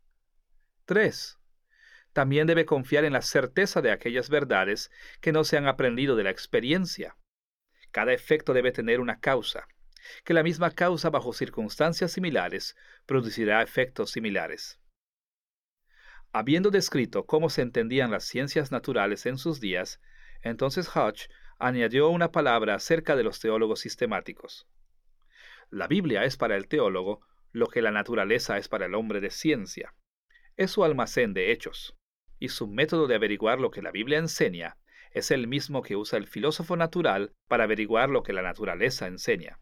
3. También debe confiar en la certeza de aquellas verdades que no se han aprendido de la experiencia. Cada efecto debe tener una causa, que la misma causa bajo circunstancias similares producirá efectos similares. Habiendo descrito cómo se entendían las ciencias naturales en sus días, entonces Hodge añadió una palabra acerca de los teólogos sistemáticos. La Biblia es para el teólogo lo que la naturaleza es para el hombre de ciencia. Es su almacén de hechos, y su método de averiguar lo que la Biblia enseña es el mismo que usa el filósofo natural para averiguar lo que la naturaleza enseña.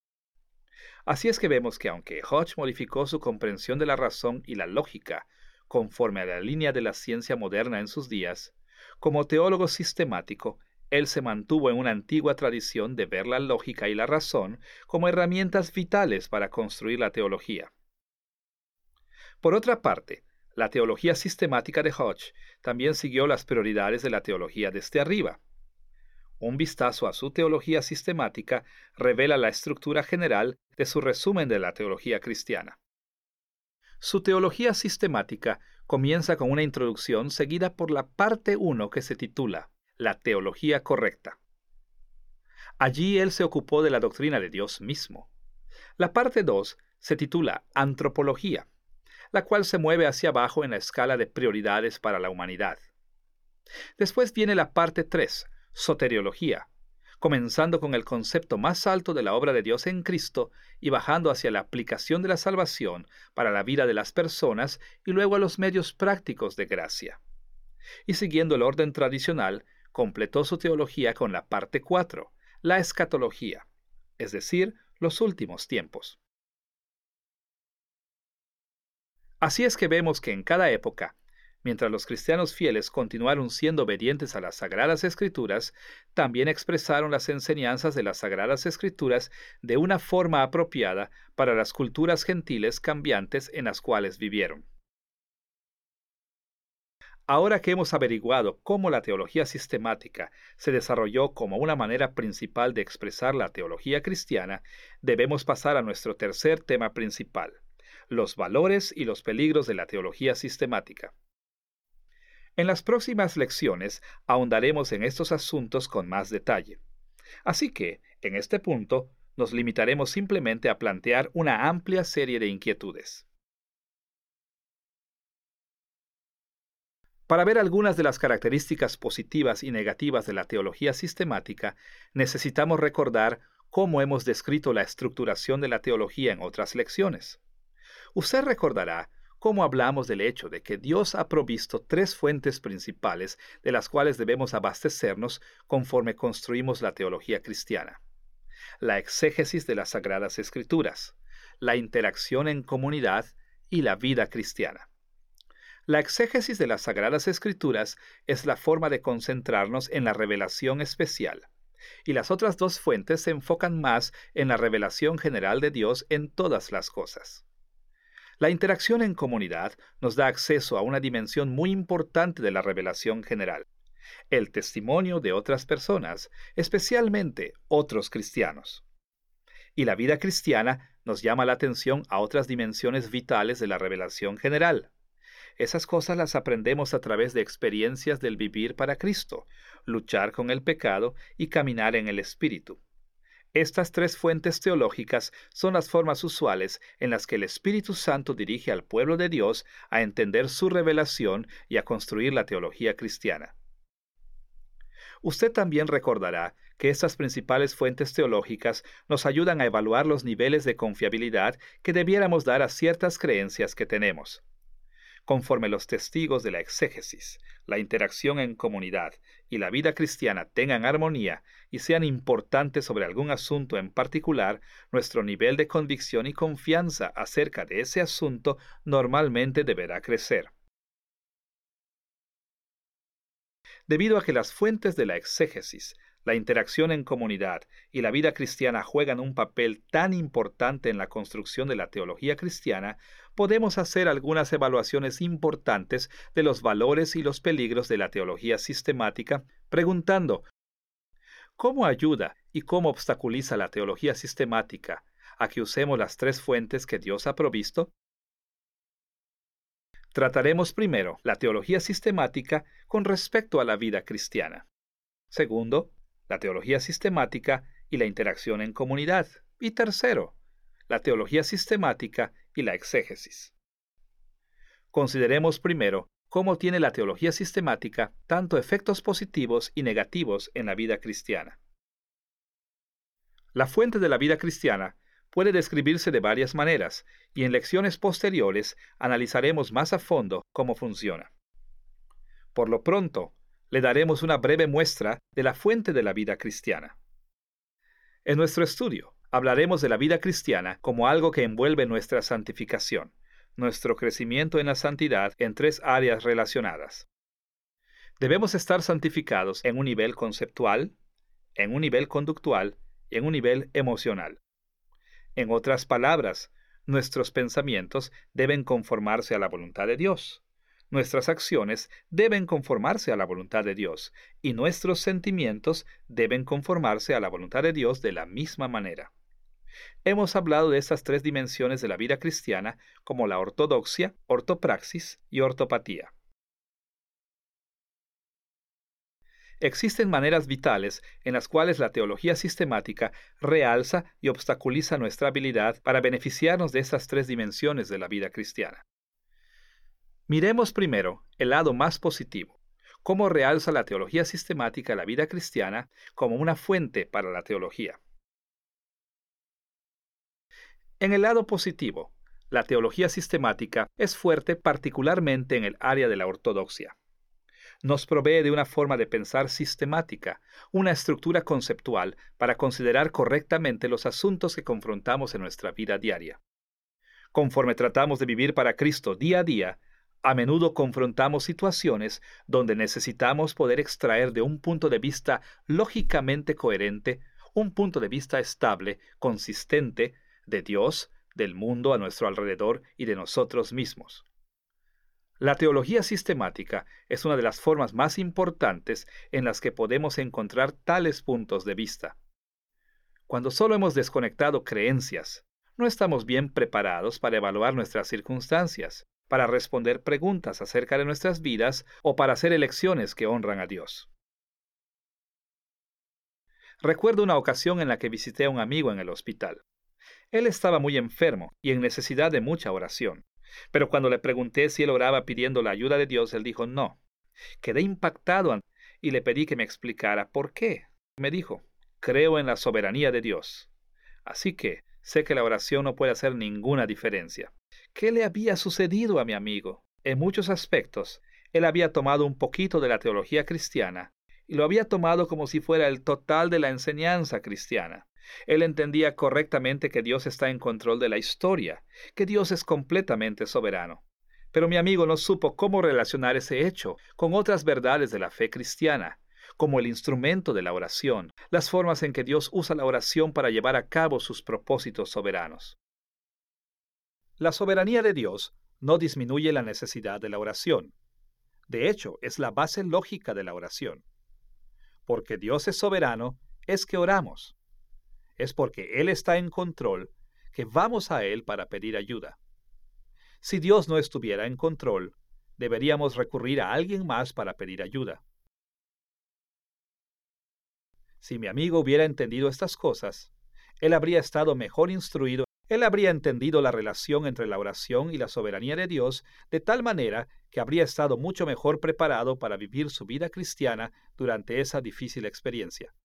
Así es que vemos que aunque Hodge modificó su comprensión de la razón y la lógica conforme a la línea de la ciencia moderna en sus días, como teólogo sistemático, él se mantuvo en una antigua tradición de ver la lógica y la razón como herramientas vitales para construir la teología. Por otra parte, la teología sistemática de Hodge también siguió las prioridades de la teología desde arriba. Un vistazo a su teología sistemática revela la estructura general de su resumen de la teología cristiana. Su teología sistemática comienza con una introducción seguida por la parte 1 que se titula La teología correcta. Allí él se ocupó de la doctrina de Dios mismo. La parte 2 se titula Antropología, la cual se mueve hacia abajo en la escala de prioridades para la humanidad. Después viene la parte 3, Soteriología, comenzando con el concepto más alto de la obra de Dios en Cristo y bajando hacia la aplicación de la salvación para la vida de las personas y luego a los medios prácticos de gracia. Y siguiendo el orden tradicional, completó su teología con la parte 4, la escatología, es decir, los últimos tiempos. Así es que vemos que en cada época, mientras los cristianos fieles continuaron siendo obedientes a las Sagradas Escrituras, también expresaron las enseñanzas de las Sagradas Escrituras de una forma apropiada para las culturas gentiles cambiantes en las cuales vivieron. Ahora que hemos averiguado cómo la teología sistemática se desarrolló como una manera principal de expresar la teología cristiana, debemos pasar a nuestro tercer tema principal: los valores y los peligros de la teología sistemática. En las próximas lecciones ahondaremos en estos asuntos con más detalle. Así que, en este punto, nos limitaremos simplemente a plantear una amplia serie de inquietudes. Para ver algunas de las características positivas y negativas de la teología sistemática, necesitamos recordar cómo hemos descrito la estructuración de la teología en otras lecciones. Usted recordará cómo hablamos del hecho de que Dios ha provisto tres fuentes principales de las cuales debemos abastecernos conforme construimos la teología cristiana: la exégesis de las Sagradas Escrituras, la interacción en comunidad y la vida cristiana. La exégesis de las Sagradas Escrituras es la forma de concentrarnos en la revelación especial, y las otras dos fuentes se enfocan más en la revelación general de Dios en todas las cosas. La interacción en comunidad nos da acceso a una dimensión muy importante de la revelación general: el testimonio de otras personas, especialmente otros cristianos. Y la vida cristiana nos llama la atención a otras dimensiones vitales de la revelación general. Esas cosas las aprendemos a través de experiencias del vivir para Cristo, luchar con el pecado y caminar en el Espíritu. Estas tres fuentes teológicas son las formas usuales en las que el Espíritu Santo dirige al pueblo de Dios a entender su revelación y a construir la teología cristiana. Usted también recordará que estas principales fuentes teológicas nos ayudan a evaluar los niveles de confiabilidad que debiéramos dar a ciertas creencias que tenemos. Conforme los testigos de la exégesis, la interacción en comunidad y la vida cristiana tengan armonía y sean importantes sobre algún asunto en particular, nuestro nivel de convicción y confianza acerca de ese asunto normalmente deberá crecer. Debido a que las fuentes de la exégesis, la interacción en comunidad y la vida cristiana juegan un papel tan importante en la construcción de la teología cristiana, podemos hacer algunas evaluaciones importantes de los valores y los peligros de la teología sistemática, preguntando: ¿cómo ayuda y cómo obstaculiza la teología sistemática a que usemos las tres fuentes que Dios ha provisto? Trataremos primero la teología sistemática con respecto a la vida cristiana. Segundo, la teología sistemática y la interacción en comunidad. Y tercero, la teología sistemática y la exégesis. Consideremos primero cómo tiene la teología sistemática tanto efectos positivos y negativos en la vida cristiana. La fuente de la vida cristiana puede describirse de varias maneras, y en lecciones posteriores analizaremos más a fondo cómo funciona. Por lo pronto, le daremos una breve muestra de la fuente de la vida cristiana. En nuestro estudio, hablaremos de la vida cristiana como algo que envuelve nuestra santificación, nuestro crecimiento en la santidad en tres áreas relacionadas. Debemos estar santificados en un nivel conceptual, en un nivel conductual y en un nivel emocional. En otras palabras, nuestros pensamientos deben conformarse a la voluntad de Dios. Nuestras acciones deben conformarse a la voluntad de Dios, y nuestros sentimientos deben conformarse a la voluntad de Dios de la misma manera. Hemos hablado de estas tres dimensiones de la vida cristiana como la ortodoxia, ortopraxis y ortopatía. Existen maneras vitales en las cuales la teología sistemática realza y obstaculiza nuestra habilidad para beneficiarnos de estas tres dimensiones de la vida cristiana. Miremos primero el lado más positivo: cómo realza la teología sistemática la vida cristiana como una fuente para la teología. En el lado positivo, la teología sistemática es fuerte particularmente en el área de la ortodoxia. Nos provee de una forma de pensar sistemática, una estructura conceptual para considerar correctamente los asuntos que confrontamos en nuestra vida diaria. Conforme tratamos de vivir para Cristo día a día, a menudo confrontamos situaciones donde necesitamos poder extraer de un punto de vista lógicamente coherente, un punto de vista estable, consistente, de Dios, del mundo a nuestro alrededor y de nosotros mismos. La teología sistemática es una de las formas más importantes en las que podemos encontrar tales puntos de vista. Cuando solo hemos desconectado creencias, no estamos bien preparados para evaluar nuestras circunstancias, para responder preguntas acerca de nuestras vidas o para hacer elecciones que honran a Dios. Recuerdo una ocasión en la que visité a un amigo en el hospital. Él estaba muy enfermo y en necesidad de mucha oración. Pero cuando le pregunté si él oraba pidiendo la ayuda de Dios, él dijo no. Quedé impactado y le pedí que me explicara por qué. Me dijo, creo en la soberanía de Dios. Así que sé que la oración no puede hacer ninguna diferencia. ¿Qué le había sucedido a mi amigo? En muchos aspectos, él había tomado un poquito de la teología cristiana y lo había tomado como si fuera el total de la enseñanza cristiana. Él entendía correctamente que Dios está en control de la historia, que Dios es completamente soberano. Pero mi amigo no supo cómo relacionar ese hecho con otras verdades de la fe cristiana, como el instrumento de la oración, las formas en que Dios usa la oración para llevar a cabo sus propósitos soberanos. La soberanía de Dios no disminuye la necesidad de la oración. De hecho, es la base lógica de la oración. Porque Dios es soberano, es que oramos. Es porque Él está en control que vamos a Él para pedir ayuda. Si Dios no estuviera en control, deberíamos recurrir a alguien más para pedir ayuda. Si mi amigo hubiera entendido estas cosas, él habría estado mejor instruido, él habría entendido la relación entre la oración y la soberanía de Dios de tal manera que habría estado mucho mejor preparado para vivir su vida cristiana durante esa difícil experiencia.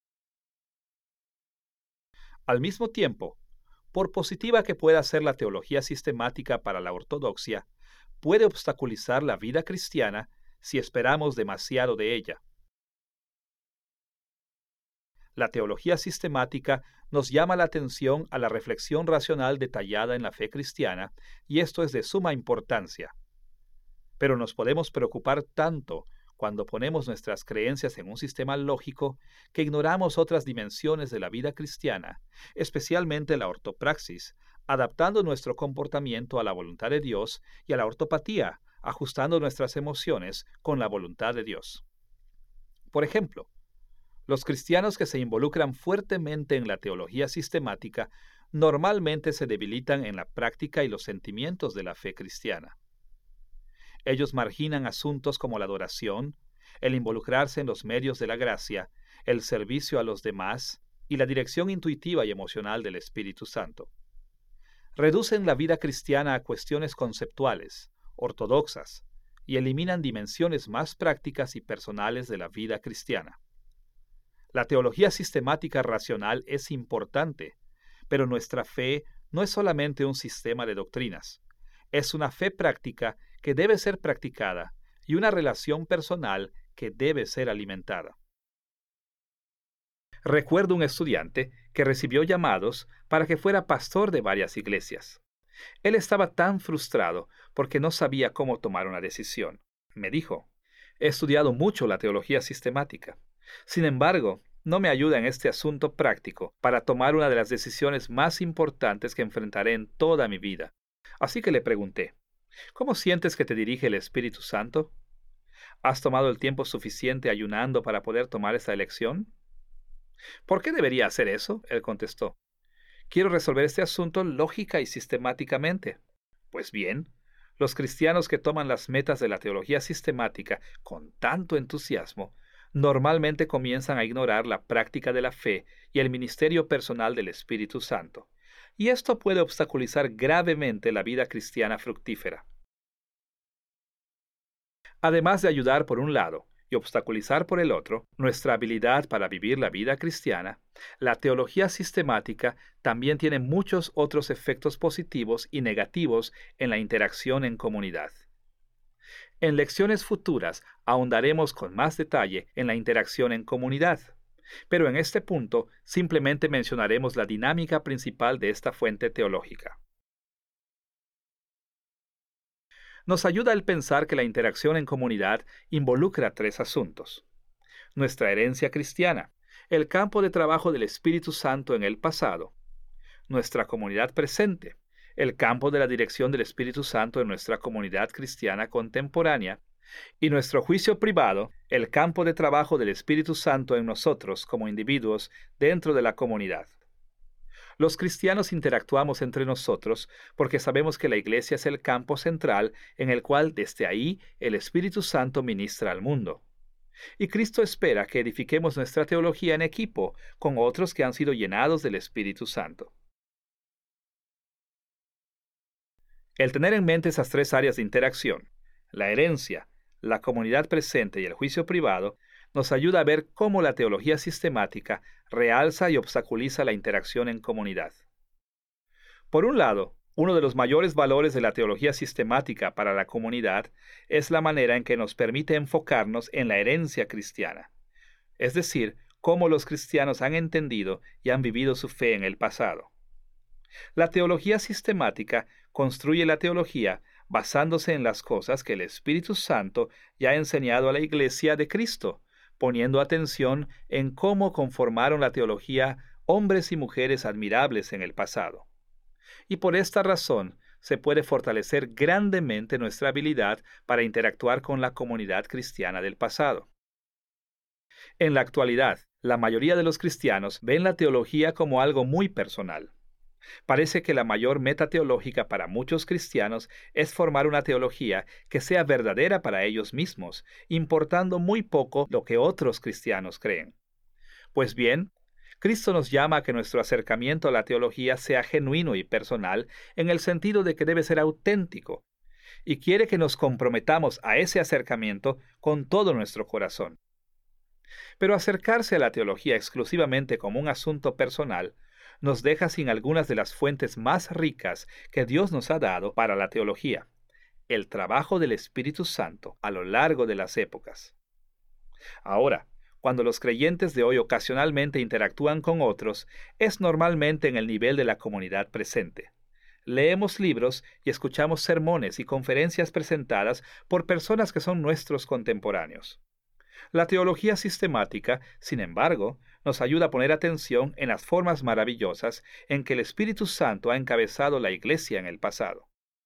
Al mismo tiempo, por positiva que pueda ser la teología sistemática para la ortodoxia, puede obstaculizar la vida cristiana si esperamos demasiado de ella. La teología sistemática nos llama la atención a la reflexión racional detallada en la fe cristiana, y esto es de suma importancia. Pero nos podemos preocupar tanto cuando ponemos nuestras creencias en un sistema lógico que ignoramos otras dimensiones de la vida cristiana, especialmente la ortopraxis, adaptando nuestro comportamiento a la voluntad de Dios, y a la ortopatía, ajustando nuestras emociones con la voluntad de Dios. Por ejemplo, los cristianos que se involucran fuertemente en la teología sistemática normalmente se debilitan en la práctica y los sentimientos de la fe cristiana. Ellos marginan asuntos como la adoración, el involucrarse en los medios de la gracia, el servicio a los demás y la dirección intuitiva y emocional del Espíritu Santo. Reducen la vida cristiana a cuestiones conceptuales, ortodoxas, y eliminan dimensiones más prácticas y personales de la vida cristiana. La teología sistemática racional es importante, pero nuestra fe no es solamente un sistema de doctrinas. Es una fe práctica que debe ser practicada y una relación personal que debe ser alimentada. Recuerdo un estudiante que recibió llamados para que fuera pastor de varias iglesias. Él estaba tan frustrado porque no sabía cómo tomar una decisión. Me dijo, he estudiado mucho la teología sistemática. Sin embargo, no me ayuda en este asunto práctico para tomar una de las decisiones más importantes que enfrentaré en toda mi vida. Así que le pregunté, ¿cómo sientes que te dirige el Espíritu Santo? ¿Has tomado el tiempo suficiente ayunando para poder tomar esa elección? ¿Por qué debería hacer eso? Él contestó. Quiero resolver este asunto lógica y sistemáticamente. Pues bien, los cristianos que toman las metas de la teología sistemática con tanto entusiasmo normalmente comienzan a ignorar la práctica de la fe y el ministerio personal del Espíritu Santo, y esto puede obstaculizar gravemente la vida cristiana fructífera. Además de ayudar por un lado y obstaculizar por el otro nuestra habilidad para vivir la vida cristiana, la teología sistemática también tiene muchos otros efectos positivos y negativos en la interacción en comunidad. En lecciones futuras ahondaremos con más detalle en la interacción en comunidad, pero en este punto simplemente mencionaremos la dinámica principal de esta fuente teológica. Nos ayuda el pensar que la interacción en comunidad involucra tres asuntos: nuestra herencia cristiana, el campo de trabajo del Espíritu Santo en el pasado, nuestra comunidad presente, el campo de la dirección del Espíritu Santo en nuestra comunidad cristiana contemporánea, y nuestro juicio privado, el campo de trabajo del Espíritu Santo en nosotros como individuos dentro de la comunidad. Los cristianos interactuamos entre nosotros porque sabemos que la iglesia es el campo central en el cual desde ahí el Espíritu Santo ministra al mundo. Y Cristo espera que edifiquemos nuestra teología en equipo con otros que han sido llenados del Espíritu Santo. El tener en mente esas tres áreas de interacción, la herencia, la comunidad presente y el juicio privado, nos ayuda a ver cómo la teología sistemática realza y obstaculiza la interacción en comunidad. Por un lado, uno de los mayores valores de la teología sistemática para la comunidad es la manera en que nos permite enfocarnos en la herencia cristiana, es decir, cómo los cristianos han entendido y han vivido su fe en el pasado. La teología sistemática construye la teología basándose en las cosas que el Espíritu Santo ya ha enseñado a la Iglesia de Cristo, poniendo atención en cómo conformaron la teología hombres y mujeres admirables en el pasado. Y por esta razón se puede fortalecer grandemente nuestra habilidad para interactuar con la comunidad cristiana del pasado. En la actualidad, la mayoría de los cristianos ven la teología como algo muy personal. Parece que la mayor meta teológica para muchos cristianos es formar una teología que sea verdadera para ellos mismos, importando muy poco lo que otros cristianos creen. Pues bien, Cristo nos llama a que nuestro acercamiento a la teología sea genuino y personal en el sentido de que debe ser auténtico, y quiere que nos comprometamos a ese acercamiento con todo nuestro corazón. Pero acercarse a la teología exclusivamente como un asunto personal nos deja sin algunas de las fuentes más ricas que Dios nos ha dado para la teología, el trabajo del Espíritu Santo a lo largo de las épocas. Ahora, cuando los creyentes de hoy ocasionalmente interactúan con otros, es normalmente en el nivel de la comunidad presente. Leemos libros y escuchamos sermones y conferencias presentadas por personas que son nuestros contemporáneos. La teología sistemática, sin embargo, nos ayuda a poner atención en las formas maravillosas en que el Espíritu Santo ha encabezado la Iglesia en el pasado.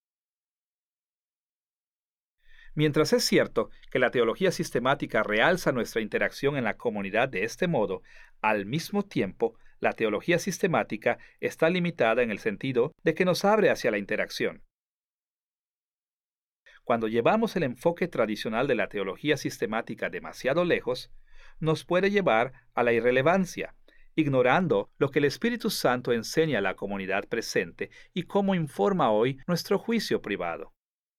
Mientras es cierto que la teología sistemática realza nuestra interacción en la comunidad de este modo, al mismo tiempo, la teología sistemática está limitada en el sentido de que nos abre hacia la interacción. Cuando llevamos el enfoque tradicional de la teología sistemática demasiado lejos, nos puede llevar a la irrelevancia, ignorando lo que el Espíritu Santo enseña a la comunidad presente y cómo informa hoy nuestro juicio privado.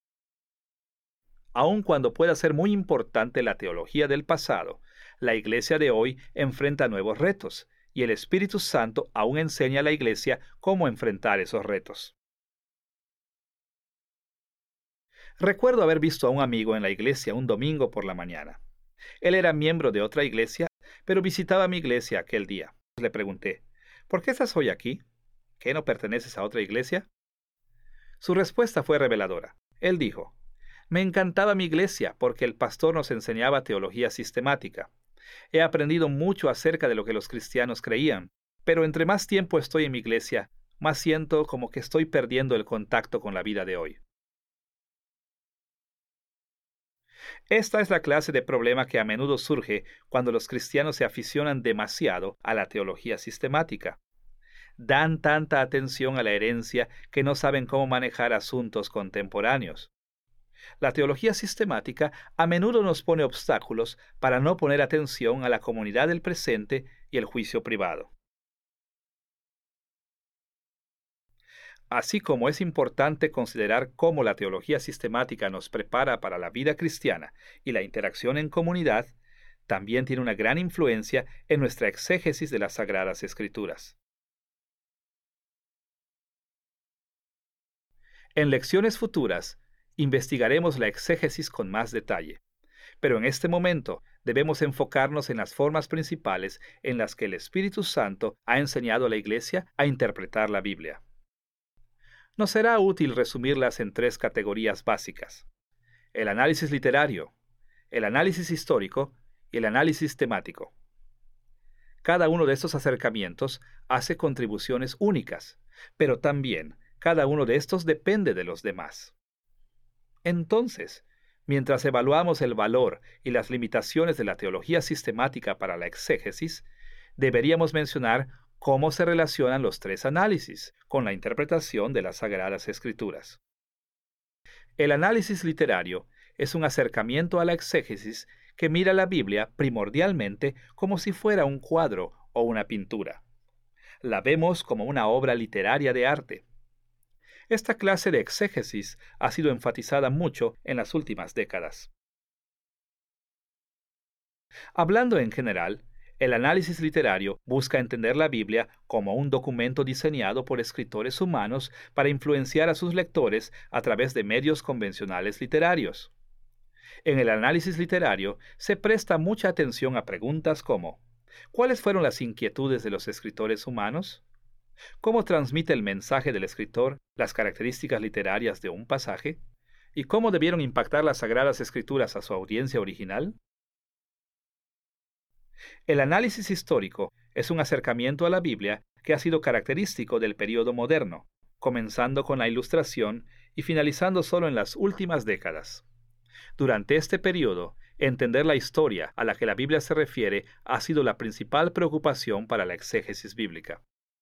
Aun cuando pueda ser muy importante la teología del pasado, la Iglesia de hoy enfrenta nuevos retos, y el Espíritu Santo aún enseña a la Iglesia cómo enfrentar esos retos. Recuerdo haber visto a un amigo en la iglesia un domingo por la mañana. Él era miembro de otra iglesia, pero visitaba mi iglesia aquel día. Le pregunté, ¿por qué estás hoy aquí? ¿Qué, no perteneces a otra iglesia? Su respuesta fue reveladora. Él dijo, me encantaba mi iglesia porque el pastor nos enseñaba teología sistemática. He aprendido mucho acerca de lo que los cristianos creían, pero entre más tiempo estoy en mi iglesia, más siento como que estoy perdiendo el contacto con la vida de hoy. Esta es la clase de problema que a menudo surge cuando los cristianos se aficionan demasiado a la teología sistemática. Dan tanta atención a la herencia que no saben cómo manejar asuntos contemporáneos. La teología sistemática a menudo nos pone obstáculos para no poner atención a la comunidad del presente y el juicio privado. Así como es importante considerar cómo la teología sistemática nos prepara para la vida cristiana y la interacción en comunidad, también tiene una gran influencia en nuestra exégesis de las Sagradas Escrituras. En lecciones futuras, investigaremos la exégesis con más detalle, pero en este momento debemos enfocarnos en las formas principales en las que el Espíritu Santo ha enseñado a la Iglesia a interpretar la Biblia. Nos será útil resumirlas en tres categorías básicas: el análisis literario, el análisis histórico y el análisis temático. Cada uno de estos acercamientos hace contribuciones únicas, pero también cada uno de estos depende de los demás. Entonces, mientras evaluamos el valor y las limitaciones de la teología sistemática para la exégesis, deberíamos mencionar cómo se relacionan los tres análisis con la interpretación de las Sagradas Escrituras. El análisis literario es un acercamiento a la exégesis que mira la Biblia primordialmente como si fuera un cuadro o una pintura. La vemos como una obra literaria de arte. Esta clase de exégesis ha sido enfatizada mucho en las últimas décadas. Hablando en general, el análisis literario busca entender la Biblia como un documento diseñado por escritores humanos para influenciar a sus lectores a través de medios convencionales literarios. En el análisis literario se presta mucha atención a preguntas como: ¿cuáles fueron las inquietudes de los escritores humanos? ¿Cómo transmite el mensaje del escritor las características literarias de un pasaje? ¿Y cómo debieron impactar las Sagradas Escrituras a su audiencia original? El análisis histórico es un acercamiento a la Biblia que ha sido característico del período moderno, comenzando con la Ilustración y finalizando solo en las últimas décadas. Durante este período, entender la historia a la que la Biblia se refiere ha sido la principal preocupación para la exégesis bíblica.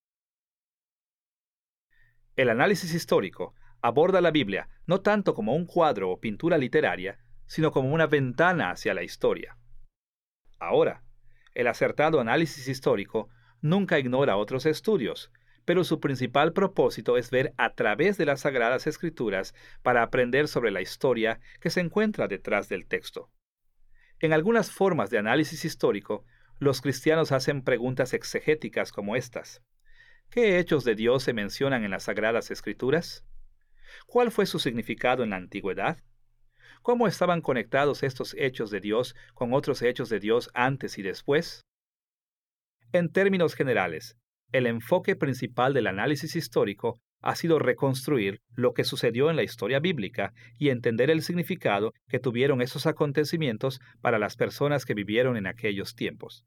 El análisis histórico aborda la Biblia no tanto como un cuadro o pintura literaria, sino como una ventana hacia la historia. Ahora, el acertado análisis histórico nunca ignora otros estudios, pero su principal propósito es ver a través de las Sagradas Escrituras para aprender sobre la historia que se encuentra detrás del texto. En algunas formas de análisis histórico, los cristianos hacen preguntas exegéticas como estas: ¿qué hechos de Dios se mencionan en las Sagradas Escrituras? ¿Cuál fue su significado en la antigüedad? ¿Cómo estaban conectados estos hechos de Dios con otros hechos de Dios antes y después? En términos generales, el enfoque principal del análisis histórico ha sido reconstruir lo que sucedió en la historia bíblica y entender el significado que tuvieron esos acontecimientos para las personas que vivieron en aquellos tiempos.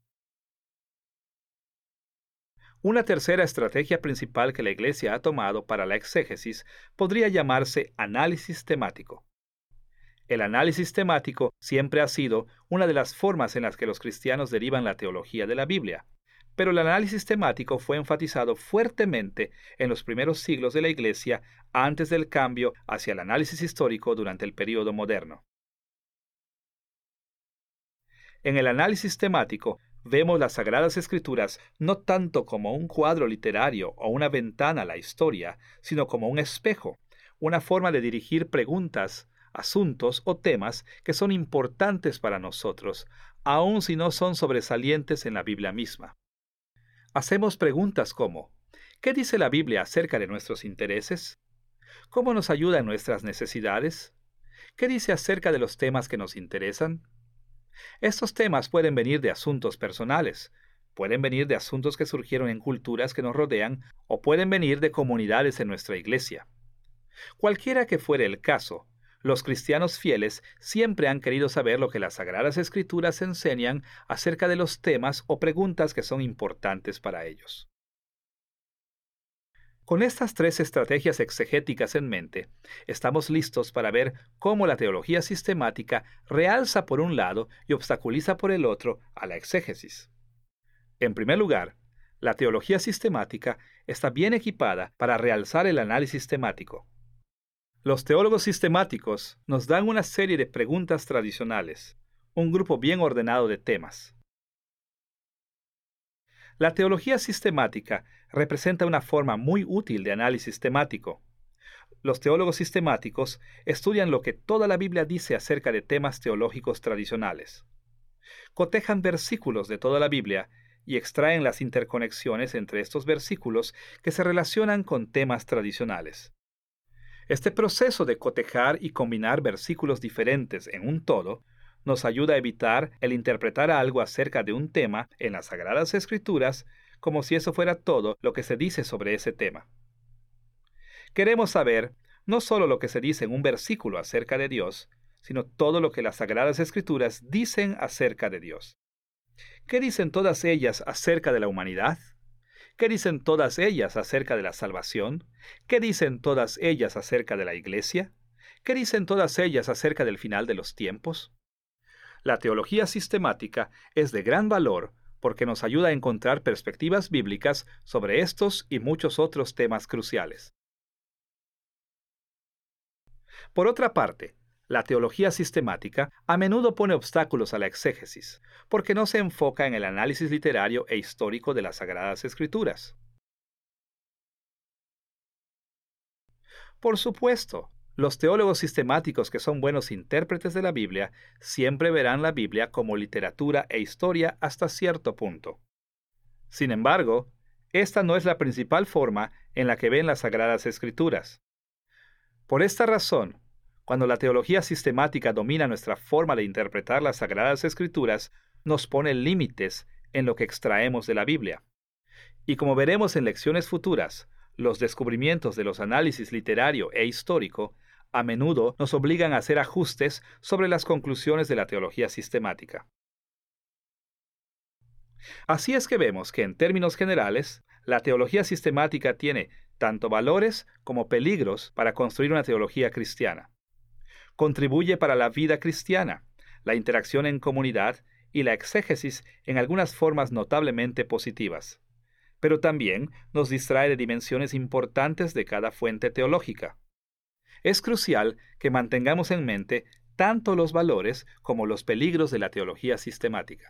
Una tercera estrategia principal que la Iglesia ha tomado para la exégesis podría llamarse análisis temático. El análisis temático siempre ha sido una de las formas en las que los cristianos derivan la teología de la Biblia, pero el análisis temático fue enfatizado fuertemente en los primeros siglos de la Iglesia antes del cambio hacia el análisis histórico durante el período moderno. En el análisis temático vemos las Sagradas Escrituras no tanto como un cuadro literario o una ventana a la historia, sino como un espejo, una forma de dirigir preguntas, asuntos o temas que son importantes para nosotros, aun si no son sobresalientes en la Biblia misma. Hacemos preguntas como: ¿qué dice la Biblia acerca de nuestros intereses? ¿Cómo nos ayuda en nuestras necesidades? ¿Qué dice acerca de los temas que nos interesan? Estos temas pueden venir de asuntos personales, pueden venir de asuntos que surgieron en culturas que nos rodean o pueden venir de comunidades en nuestra iglesia. Cualquiera que fuere el caso, los cristianos fieles siempre han querido saber lo que las Sagradas Escrituras enseñan acerca de los temas o preguntas que son importantes para ellos. Con estas tres estrategias exegéticas en mente, estamos listos para ver cómo la teología sistemática realza por un lado y obstaculiza por el otro a la exégesis. En primer lugar, la teología sistemática está bien equipada para realzar el análisis temático. Los teólogos sistemáticos nos dan una serie de preguntas tradicionales, un grupo bien ordenado de temas. La teología sistemática representa una forma muy útil de análisis temático. Los teólogos sistemáticos estudian lo que toda la Biblia dice acerca de temas teológicos tradicionales. Cotejan versículos de toda la Biblia y extraen las interconexiones entre estos versículos que se relacionan con temas tradicionales. Este proceso de cotejar y combinar versículos diferentes en un todo nos ayuda a evitar el interpretar algo acerca de un tema en las Sagradas Escrituras como si eso fuera todo lo que se dice sobre ese tema. Queremos saber no solo lo que se dice en un versículo acerca de Dios, sino todo lo que las Sagradas Escrituras dicen acerca de Dios. ¿Qué dicen todas ellas acerca de la humanidad? ¿Qué dicen todas ellas acerca de la salvación? ¿Qué dicen todas ellas acerca de la iglesia? ¿Qué dicen todas ellas acerca del final de los tiempos? La teología sistemática es de gran valor porque nos ayuda a encontrar perspectivas bíblicas sobre estos y muchos otros temas cruciales. Por otra parte, La teología sistemática a menudo pone obstáculos a la exégesis, porque no se enfoca en el análisis literario e histórico de las Sagradas Escrituras. Por supuesto, los teólogos sistemáticos que son buenos intérpretes de la Biblia siempre verán la Biblia como literatura e historia hasta cierto punto. Sin embargo, esta no es la principal forma en la que ven las Sagradas Escrituras. Por esta razón, cuando la teología sistemática domina nuestra forma de interpretar las Sagradas Escrituras, nos pone límites en lo que extraemos de la Biblia. Y como veremos en lecciones futuras, los descubrimientos de los análisis literario e histórico a menudo nos obligan a hacer ajustes sobre las conclusiones de la teología sistemática. Así es que vemos que en términos generales, la teología sistemática tiene tanto valores como peligros para construir una teología cristiana. Contribuye para la vida cristiana, la interacción en comunidad y la exégesis en algunas formas notablemente positivas. Pero también nos distrae de dimensiones importantes de cada fuente teológica. Es crucial que mantengamos en mente tanto los valores como los peligros de la teología sistemática.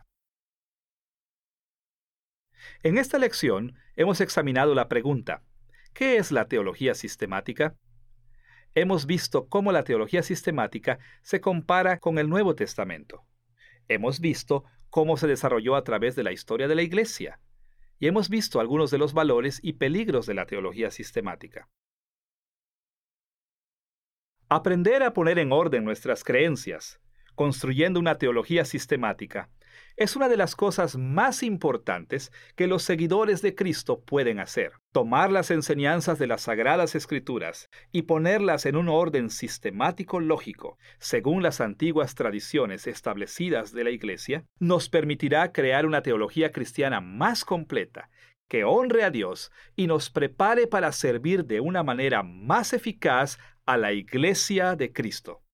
En esta lección hemos examinado la pregunta: ¿qué es la teología sistemática? Hemos visto cómo la teología sistemática se compara con el Nuevo Testamento. Hemos visto cómo se desarrolló a través de la historia de la Iglesia. Y hemos visto algunos de los valores y peligros de la teología sistemática. Aprender a poner en orden nuestras creencias, construyendo una teología sistemática, es una de las cosas más importantes que los seguidores de Cristo pueden hacer. Tomar las enseñanzas de las Sagradas Escrituras y ponerlas en un orden sistemático lógico, según las antiguas tradiciones establecidas de la Iglesia, nos permitirá crear una teología cristiana más completa, que honre a Dios y nos prepare para servir de una manera más eficaz a la Iglesia de Cristo.